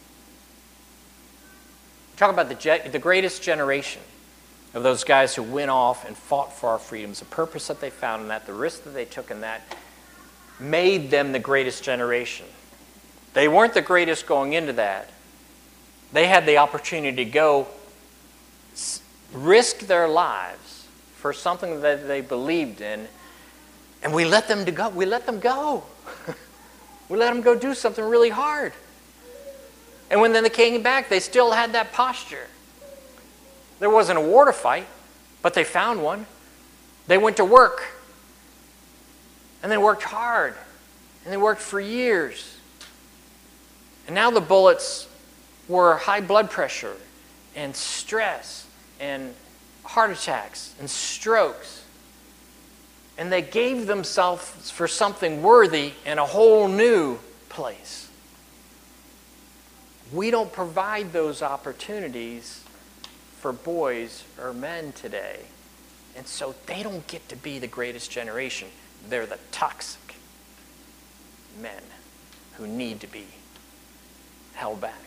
Talk about the, ge- the greatest generation of those guys who went off and fought for our freedoms, the purpose that they found in that, the risk that they took in that, made them the greatest generation. They weren't the greatest going into that. They had the opportunity to go s- risk their lives for something that they believed in, and we let them to go. We let them go. We let them go do something really hard. And when then they came back, they still had that posture. There wasn't a war to fight, but they found one. They went to work. And they worked hard. And they worked for years. And now the bullets were high blood pressure and stress and heart attacks and strokes. And they gave themselves for something worthy in a whole new place. We don't provide those opportunities for boys or men today. And so they don't get to be the greatest generation. They're the toxic men who need to be held back.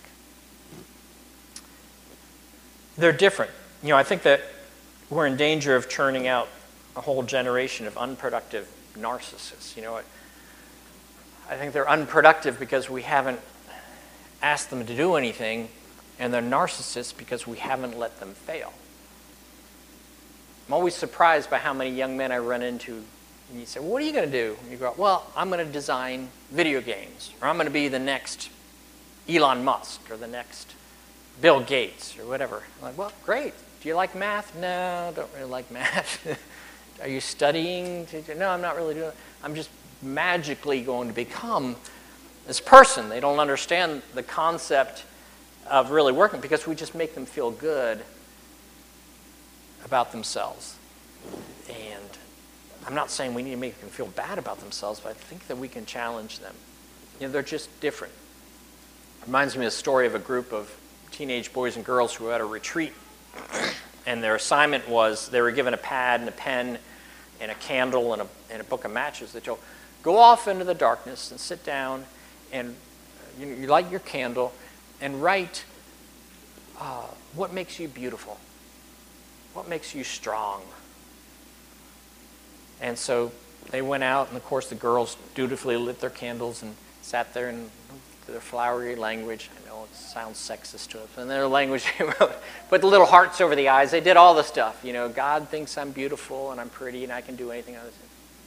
They're different. You know, I think that we're in danger of churning out a whole generation of unproductive narcissists. You know, I, I think they're unproductive because we haven't asked them to do anything, and they're narcissists because we haven't let them fail. I'm always surprised by how many young men I run into, and you say, well, what are you going to do? And you go, well, I'm going to design video games, or I'm going to be the next Elon Musk, or the next Bill Gates, or whatever. I'm like, well, great. Do you like math? No, don't really like math. Are you studying? No, I'm not really doing it. I'm just magically going to become this person. They don't understand the concept of really working because we just make them feel good about themselves. And I'm not saying we need to make them feel bad about themselves, but I think that we can challenge them. You know, they're just different. It reminds me of the story of a group of teenage boys and girls who were at a retreat. And their assignment was they were given a pad and a pen and a candle and a, and a book of matches. They told, go off into the darkness and sit down and you, you light your candle and write uh, what makes you beautiful, what makes you strong. And so they went out, and of course the girls dutifully lit their candles and sat there in their flowery language. I know it sounds sexist to us. In their language, they wrote, put the little hearts over the eyes. They did all the stuff. You know, God thinks I'm beautiful and I'm pretty and I can do anything I was.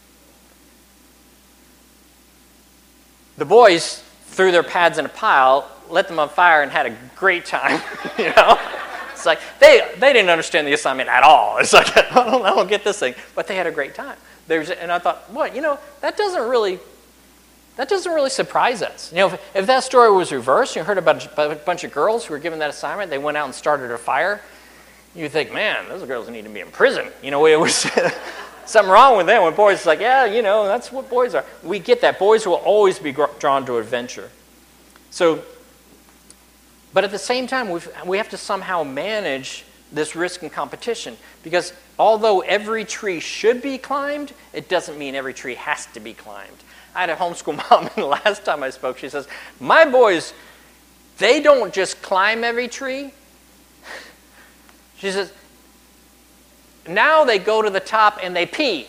The boys threw their pads in a pile, lit them on fire, and had a great time. You know, it's like they they didn't understand the assignment at all. It's like I don't, I don't get this thing, but they had a great time. There's, and I thought, what, you know, that doesn't really. That doesn't really surprise us. You know, if, if that story was reversed, you heard about a bunch of girls who were given that assignment, they went out and started a fire, you think, man, those girls need to be in prison. You know, it was something wrong with them. When boys, it's like, yeah, you know, that's what boys are. We get that. Boys will always be drawn to adventure. So, but at the same time, we've, we have to somehow manage this risk and competition, because although every tree should be climbed, it doesn't mean every tree has to be climbed. I had a homeschool mom, and the last time I spoke, she says, my boys, they don't just climb every tree. She says, now they go to the top and they pee.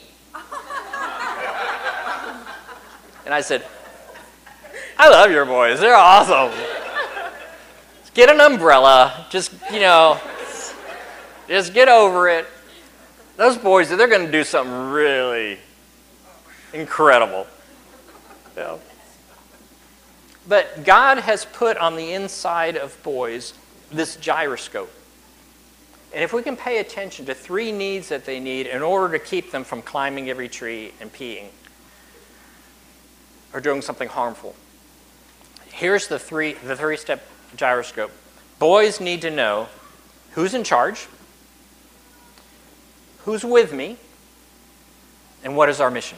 And I said, I love your boys. They're awesome. Get an umbrella. Just, you know, just get over it. Those boys, they're going to do something really incredible. Yeah. But God has put on the inside of boys this gyroscope. And if we can pay attention to three needs that they need in order to keep them from climbing every tree and peeing or doing something harmful. Here's the three the three-step gyroscope. Boys need to know who's in charge, who's with me, and what is our mission.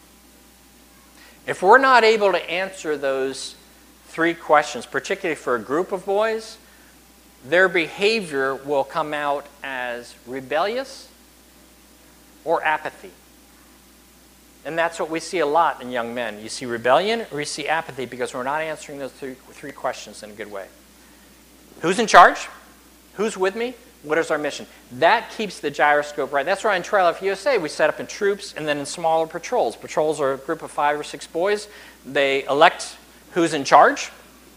If we're not able to answer those three questions, particularly for a group of boys, their behavior will come out as rebellious or apathy. And that's what we see a lot in young men. You see rebellion or you see apathy because we're not answering those three, three questions in a good way. Who's in charge? Who's with me? What is our mission? That keeps the gyroscope right. That's why in Trail Life U S A we set up in troops and then in smaller patrols. Patrols are a group of five or six boys. They elect who's in charge,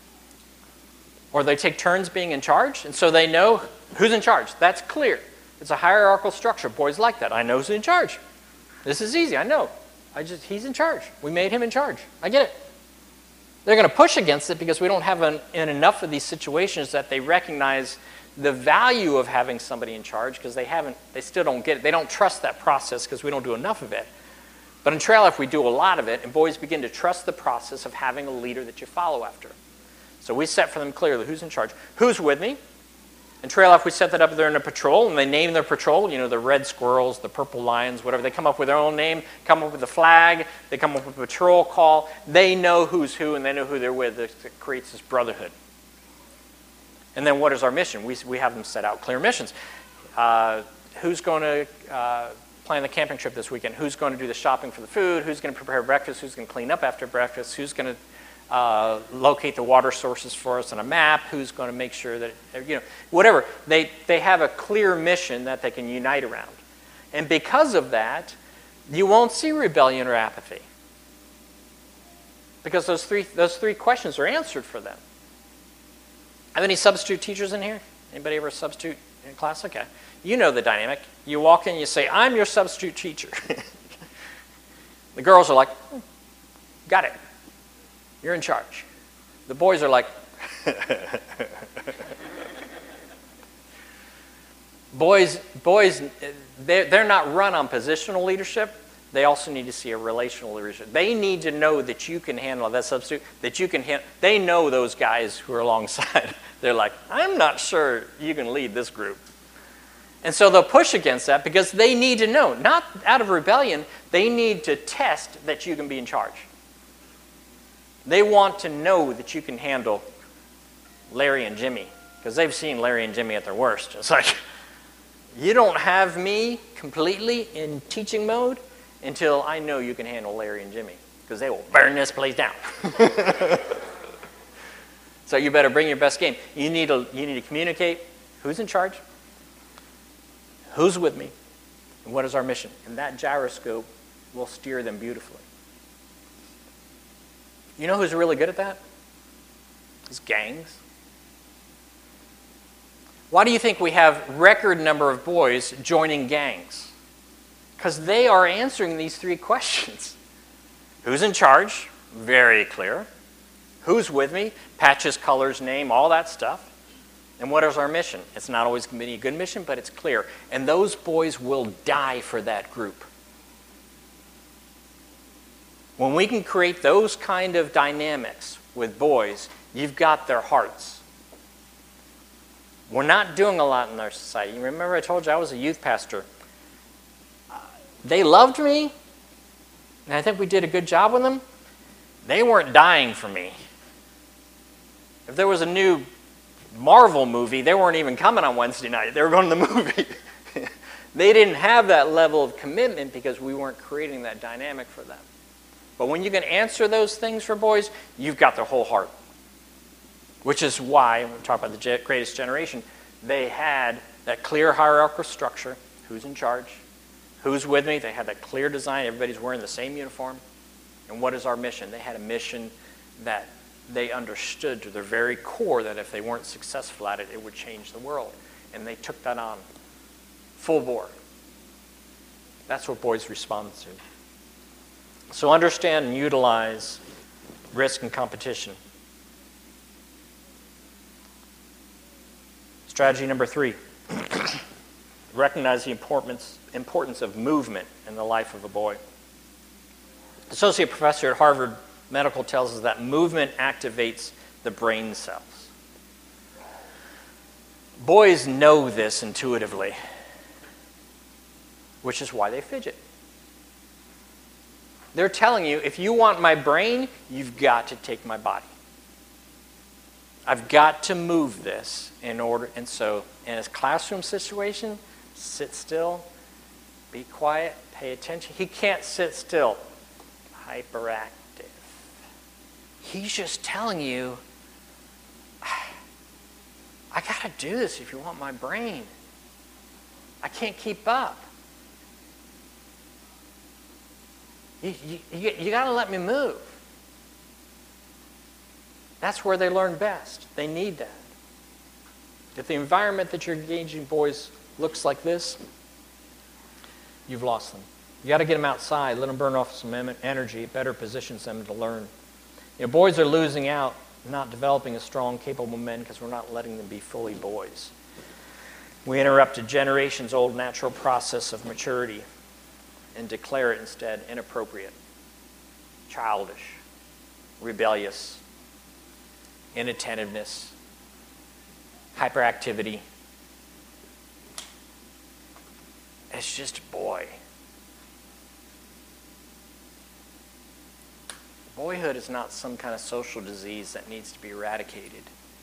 or they take turns being in charge, and so they know who's in charge. That's clear. It's a hierarchical structure. Boys like that. I know who's in charge. This is easy. I know. I just he's in charge. We made him in charge. I get it. They're going to push against it because we don't have an, in enough of these situations that they recognize the value of having somebody in charge, because they haven't, they still don't get it. They don't trust that process because we don't do enough of it. But in Trail Life, we do a lot of it, and boys begin to trust the process of having a leader that you follow after. So we set for them clearly who's in charge, who's with me. In Trail Life, we set that up. They're in a patrol, and they name their patrol. You know, the red squirrels, the purple lions, whatever. They come up with their own name, come up with a flag. They come up with a patrol call. They know who's who, and they know who they're with. It creates this brotherhood. And then what is our mission? We, we have them set out clear missions. Uh, who's going to uh, plan the camping trip this weekend? Who's going to do the shopping for the food? Who's going to prepare breakfast? Who's going to clean up after breakfast? Who's going to uh, locate the water sources for us on a map? Who's going to make sure that, you know, whatever. They, they have a clear mission that they can unite around. And because of that, you won't see rebellion or apathy. Because those three, those three questions are answered for them. Have any substitute teachers in here? Anybody ever substitute in class? Okay. You know the dynamic. You walk in, you say, I'm your substitute teacher. The girls are like, hmm, got it. You're in charge. The boys are like, boys, boys, they're, they're not run on positional leadership. They also need to see a relational leadership. They need to know that you can handle that substitute, that you can handle. They know those guys who are alongside. They're like, I'm not sure you can lead this group. And so they'll push against that because they need to know, not out of rebellion, they need to test that you can be in charge. They want to know that you can handle Larry and Jimmy, because they've seen Larry and Jimmy at their worst. It's like, you don't have me completely in teaching mode until I know you can handle Larry and Jimmy, because they will burn this place down. So you better bring your best game. You need to, you need to communicate who's in charge, who's with me, and what is our mission. And that gyroscope will steer them beautifully. You know who's really good at that? It's gangs. Why do you think we have record number of boys joining gangs? Because they are answering these three questions. Who's in charge? Very clear. Who's with me? Patches, colors, name, all that stuff. And what is our mission? It's not always going to be a good mission, but it's clear. And those boys will die for that group. When we can create those kind of dynamics with boys, you've got their hearts. We're not doing a lot in our society. You remember I told you I was a youth pastor. Uh, they loved me, and I think we did a good job with them. They weren't dying for me. If there was a new Marvel movie, they weren't even coming on Wednesday night. They were going to the movie. They didn't have that level of commitment because we weren't creating that dynamic for them. But when you can answer those things for boys, you've got their whole heart. Which is why, when we talk about the greatest generation, they had that clear hierarchical structure. Who's in charge? Who's with me? They had that clear design. Everybody's wearing the same uniform. And what is our mission? They had a mission that they understood to their very core that if they weren't successful at it, it would change the world. And they took that on full bore. That's what boys respond to. So understand and utilize risk and competition. Strategy number three. Recognize the importance, importance of movement in the life of a boy. Associate professor at Harvard Medical tells us that movement activates the brain cells. Boys know this intuitively, which is why they fidget. They're telling you, if you want my brain, you've got to take my body. I've got to move this in order, and so in a classroom situation, sit still, be quiet, pay attention. He can't sit still. Hyperactive. He's just telling you, I got to do this if you want my brain. I can't keep up. You, you, you got to let me move. That's where they learn best. They need that. If the environment that you're engaging boys looks like this, you've lost them. You got to get them outside, let them burn off some energy. It better positions them to learn. You know, boys are losing out, not developing a strong, capable men because we're not letting them be fully boys. We interrupt a generations-old natural process of maturity and declare it instead inappropriate, childish, rebellious, inattentiveness, hyperactivity. It's just a boy. Boyhood is not some kind of social disease that needs to be eradicated.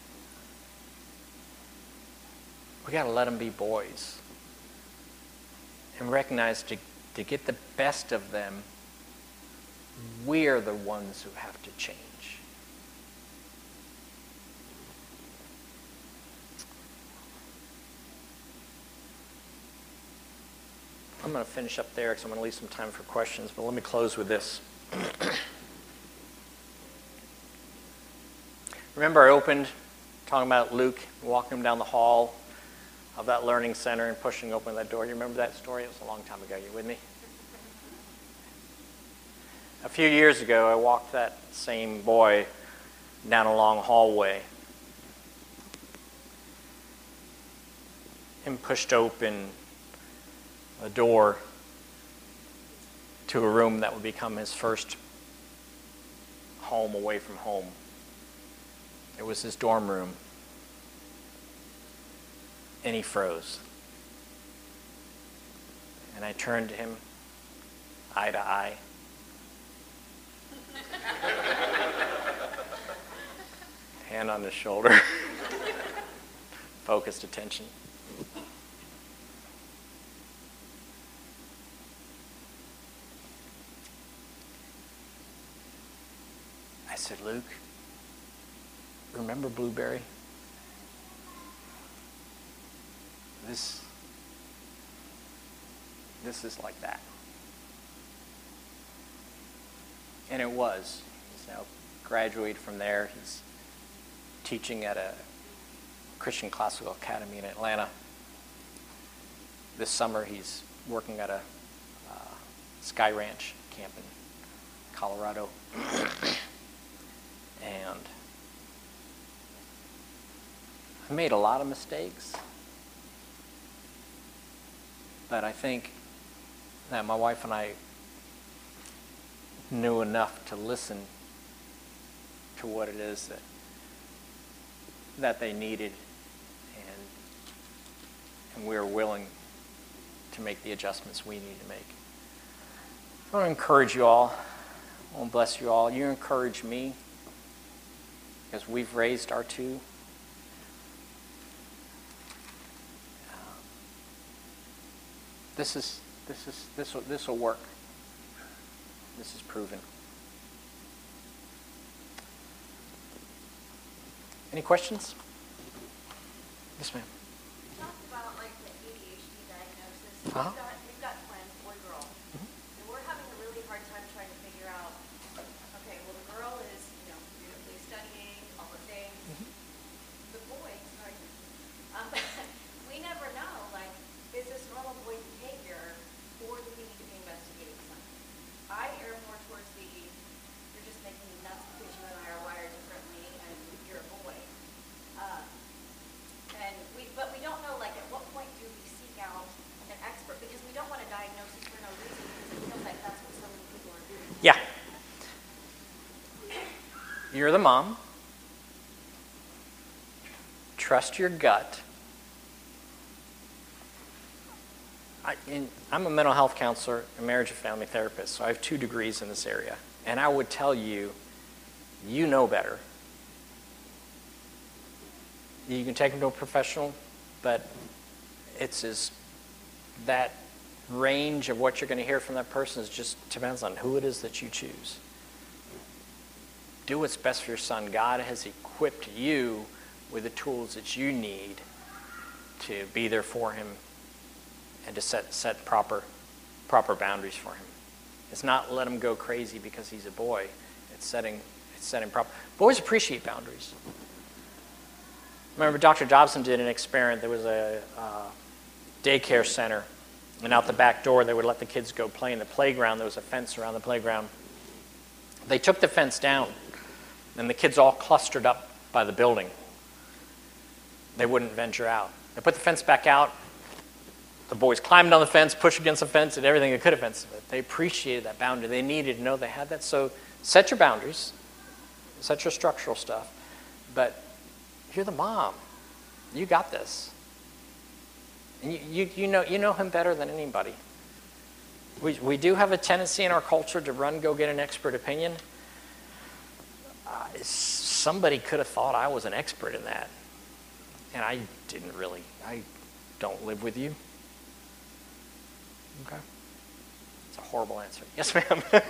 We got to let them be boys and recognize to, to get the best of them, we're the ones who have to change. I'm going to finish up there because I'm going to leave some time for questions, but let me close with this. Remember I opened talking about Luke walking him down the hall of that learning center and pushing open that door. You remember that story? It was a long time ago. You with me? A few years ago, I walked that same boy down a long hallway and pushed open a door to a room that would become his first home away from home. It was his dorm room. And he froze. And I turned to him, eye to eye. Hand on his shoulder. Focused attention. I said, Luke, remember Blueberry? This, this is like that. And it was. He's now graduated from there. He's teaching at a Christian Classical Academy in Atlanta. This summer, he's working at a uh, Sky Ranch camp in Colorado. And I made a lot of mistakes. But I think that my wife and I knew enough to listen to what it is that that they needed, and and we were willing to make the adjustments we need to make. I want to encourage you all. I want to bless you all. You encourage me because we've raised our two. This is this is this will this will work. This is proven. Any questions? Yes, ma'am. You talked about like the A D H D diagnosis. Uh-huh. We've got, we've got twins, boy, girl. And we're having a really hard time trying to figure out, okay, well, the girl is, you know, beautifully studying, all the things. The boy, sorry, um, we never know, like, is this normal boy behavior, or do we need to be investigating something? I err more towards the, you're just making me nuts because you and I are wired differently, and you're a boy. Um, and we, but we don't know, like, at what point do we seek out an expert? Because we don't want a diagnosis for no reason, because it feels like that's what so many people are doing. Yeah. You're the mom. Trust your gut. I, in, I'm a mental health counselor and marriage and family therapist, so I have two degrees in this area. And I would tell you, you know better. You can take them to a professional, but it's as that range of what you're going to hear from that person is just depends on who it is that you choose. Do what's best for your son. God has equipped you with the tools that you need to be there for him and to set set proper proper boundaries for him. It's not let him go crazy because he's a boy. It's setting it's setting proper. Boys appreciate boundaries. Remember, Doctor Dobson did an experiment. There was a uh, daycare center, and out the back door, they would let the kids go play in the playground. There was a fence around the playground. They took the fence down, and the kids all clustered up by the building. They wouldn't venture out. They put the fence back out. The boys climbed on the fence, pushed against the fence, and everything they could against it. They appreciated that boundary. They needed to know they had that. So set your boundaries, set your structural stuff, but you're the mom. You got this. And you, you, you, know, you know him better than anybody. We, we do have a tendency in our culture to run, go get an expert opinion. Uh, somebody could have thought I was an expert in that. And I didn't really. I don't live with you. Okay. It's a horrible answer. Yes, ma'am. So one of the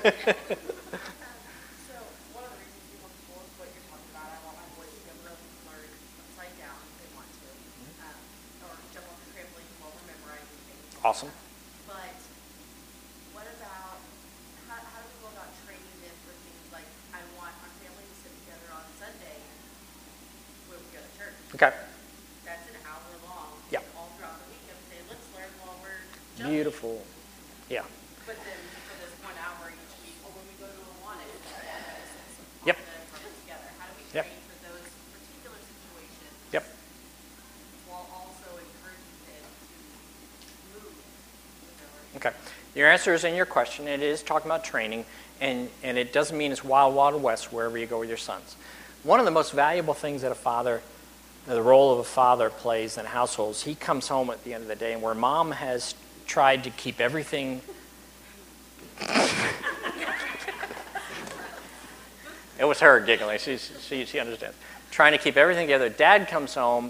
reasons people school is what you're talking about. I want my boys to be able to learn upside down if they want to, um, or jump off the trampoline while we're memorizing things. Awesome. But what about how, how do we go about training them for things like I want our family to sit together on Sunday when we go to church. Okay. That's an hour long. Yeah. All throughout the week, and say let's learn while we're jumping. Beautiful. Yeah. But then for this one hour each week, or when we go to a wanted, Yep. together. How do we Yep. train for those particular situations? Yep. While also encouraging them to move with their learning? Okay. Your answer is in your question. It is talking about training, and, and it doesn't mean it's wild, wild west wherever you go with your sons. One of the most valuable things that a father, the role of a father plays in households, he comes home at the end of the day, and where mom has tried to keep everything it was her giggling. She, she, she understands. Trying to keep everything together. Dad comes home,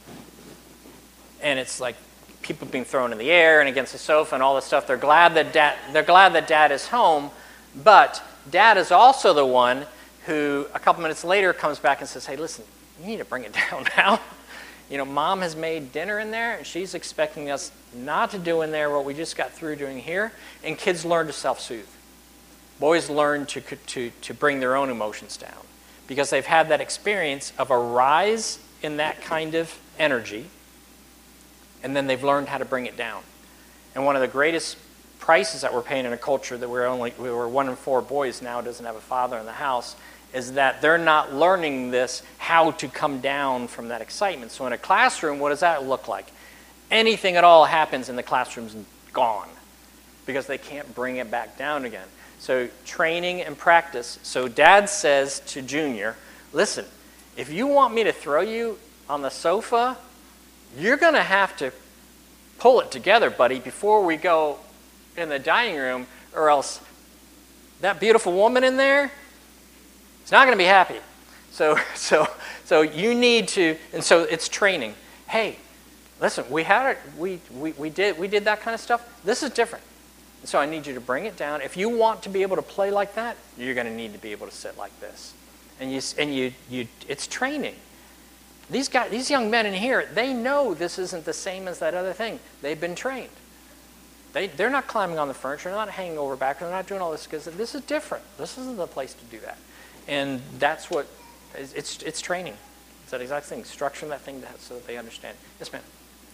and it's like people being thrown in the air and against the sofa and all this stuff. They're glad that dad, they're glad that dad is home, but dad is also the one who, a couple minutes later, comes back and says, hey, listen, you need to bring it down now. You know, mom has made dinner in there, and she's expecting us not to do in there what we just got through doing here. And kids learn to self-soothe. Boys learn to, to, to bring their own emotions down because they've had that experience of a rise in that kind of energy, and then they've learned how to bring it down. And one of the greatest prices that we're paying in a culture that we're only we were one in four boys now doesn't have a father in the house is that they're not learning this how to come down from that excitement. So in a classroom, what does that look like? Anything at all happens in the classroom's gone because they can't bring it back down again. So training and practice. So dad says to Junior, listen, if you want me to throw you on the sofa, you're going to have to pull it together, buddy, before we go in the dining room, or else that beautiful woman in there is not going to be happy. So, so, so you need to, and so it's training. Hey, listen, we had it, we, we, we did we did that kind of stuff. This is different. So I need you to bring it down. If you want to be able to play like that, you're going to need to be able to sit like this. And you and you you it's training. These guys, these young men in here, they know this isn't the same as that other thing. They've been trained. They, they're not climbing on the furniture. They're not hanging over back. They're not doing all this because this is different. This isn't the place to do that. And that's what, it's, it's training. It's that exact thing, structuring that thing so that they understand. Yes, ma'am.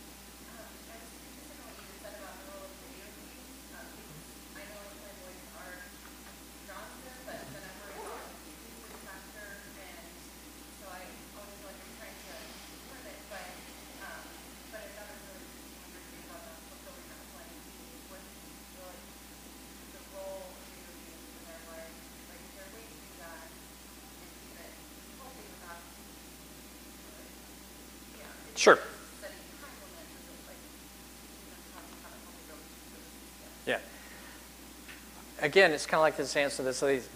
Sure. Yeah. Again, it's kind of like this answer. This, you're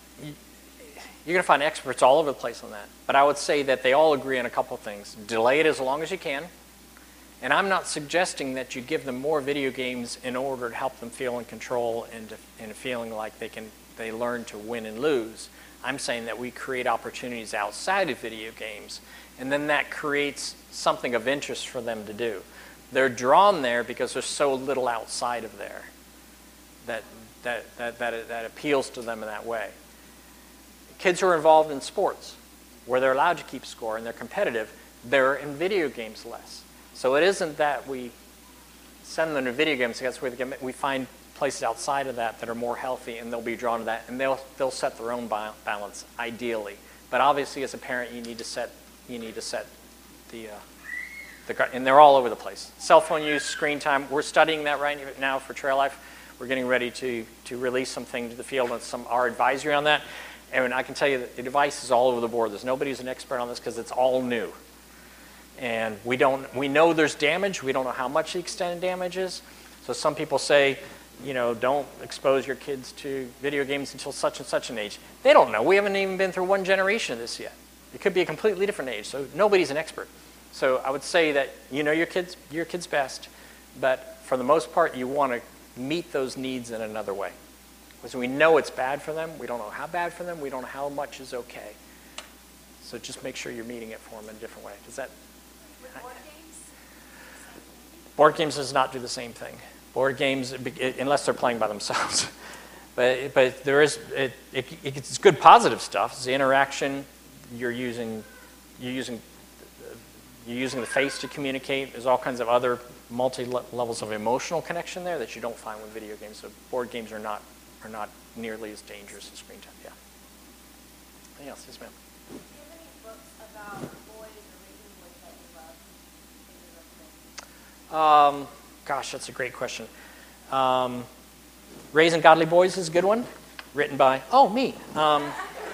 going to find experts all over the place on that. But I would say that they all agree on a couple of things. Delay it as long as you can. And I'm not suggesting that you give them more video games in order to help them feel in control and, to, and feeling like they can they learn to win and lose. I'm saying that we create opportunities outside of video games, and then that creates something of interest for them to do. They're drawn there because there's so little outside of there that, that, that, that, that appeals to them in that way. Kids who are involved in sports, where they're allowed to keep score and they're competitive, they're in video games less. So it isn't that we send them to video games, that's where they get, we find places outside of that that are more healthy, and they'll be drawn to that, and they'll, they'll set their own balance, ideally. But obviously, as a parent, you need to set, you need to set the, uh, the, and they're all over the place. Cell phone use, screen time, we're studying that right now for Trail Life. We're getting ready to, to release something to the field and some our advisory on that. And I can tell you that the advice is all over the board. There's nobody who's an expert on this because it's all new. And we don't, we know there's damage. We don't know how much the extended damage is. So some people say, you know, don't expose your kids to video games until such and such an age. They don't know. We haven't even been through one generation of this yet. It could be a completely different age. So nobody's an expert. So I would say that you know your kids, your kids best, but for the most part, you want to meet those needs in another way. Because we know it's bad for them. We don't know how bad for them. We don't know how much is okay. So just make sure you're meeting it for them in a different way. Does that? With board games? Board games does not do the same thing. Board games, unless they're playing by themselves. but but there is it, it, it's good positive stuff. It's the interaction. You're using you're using you're using the face to communicate. There's all kinds of other multi levels of emotional connection there that you don't find with video games. So board games are not are not nearly as dangerous as screen time. Yeah. Anything else? Yes, ma'am. Do you have any books about boys or reading boys that you love? Um, gosh, that's a great question. Um, Raising Godly Boys is a good one, written by, oh, me. Um,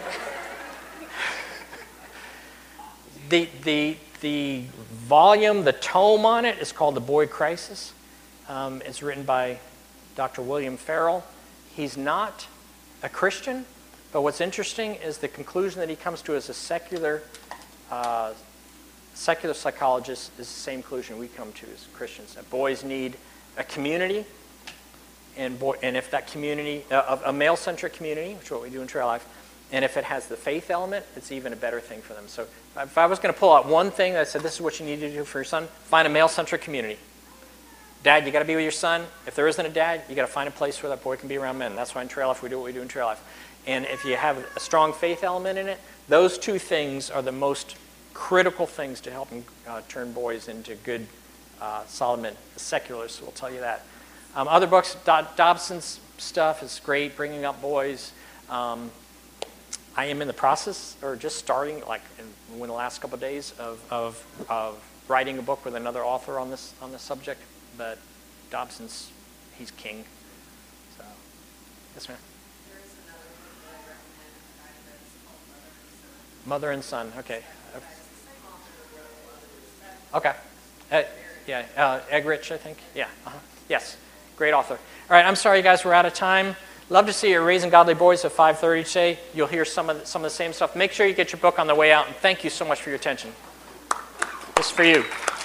the, the, the volume, the tome on it is called The Boy Crisis. Um, it's written by Doctor William Farrell. He's not a Christian, but what's interesting is the conclusion that he comes to as a secular uh, secular psychologist is the same conclusion we come to as Christians. That boys need a community, and, boy, and if that community, uh, a male-centric community, which is what we do in Trail Life, And if it has the faith element, it's even a better thing for them. So if I was going to pull out one thing that I said, this is what you need to do for your son, find a male-centric community. Dad, you got to be with your son. If there isn't a dad, you got to find a place where that boy can be around men. That's why in Trail Life we do what we do in Trail Life. And if you have a strong faith element in it, those two things are the most critical things to helping uh, turn boys into good, uh, solid men. The secularists will tell you that. Um, other books, Do- Dobson's stuff is great, bringing up boys. Um, I am in the process, or just starting, like in, in the last couple of days, of, of, of writing a book with another author on this on this subject. But Dobson's, he's king. So, yes, ma'am. There is another book that I recommend, a guy that's called Mother and Son. Mother and Son, okay. It's the same author that wrote a lot of this stuff. Okay. Uh, yeah, uh, Egrich, I think. Yeah, uh-huh. Yes, great author. All right, I'm sorry, guys, we're out of time. Love to see you at Raising Godly Boys at five thirty today. You'll hear some of the, some of the same stuff. Make sure you get your book on the way out, and thank you so much for your attention. This is for you.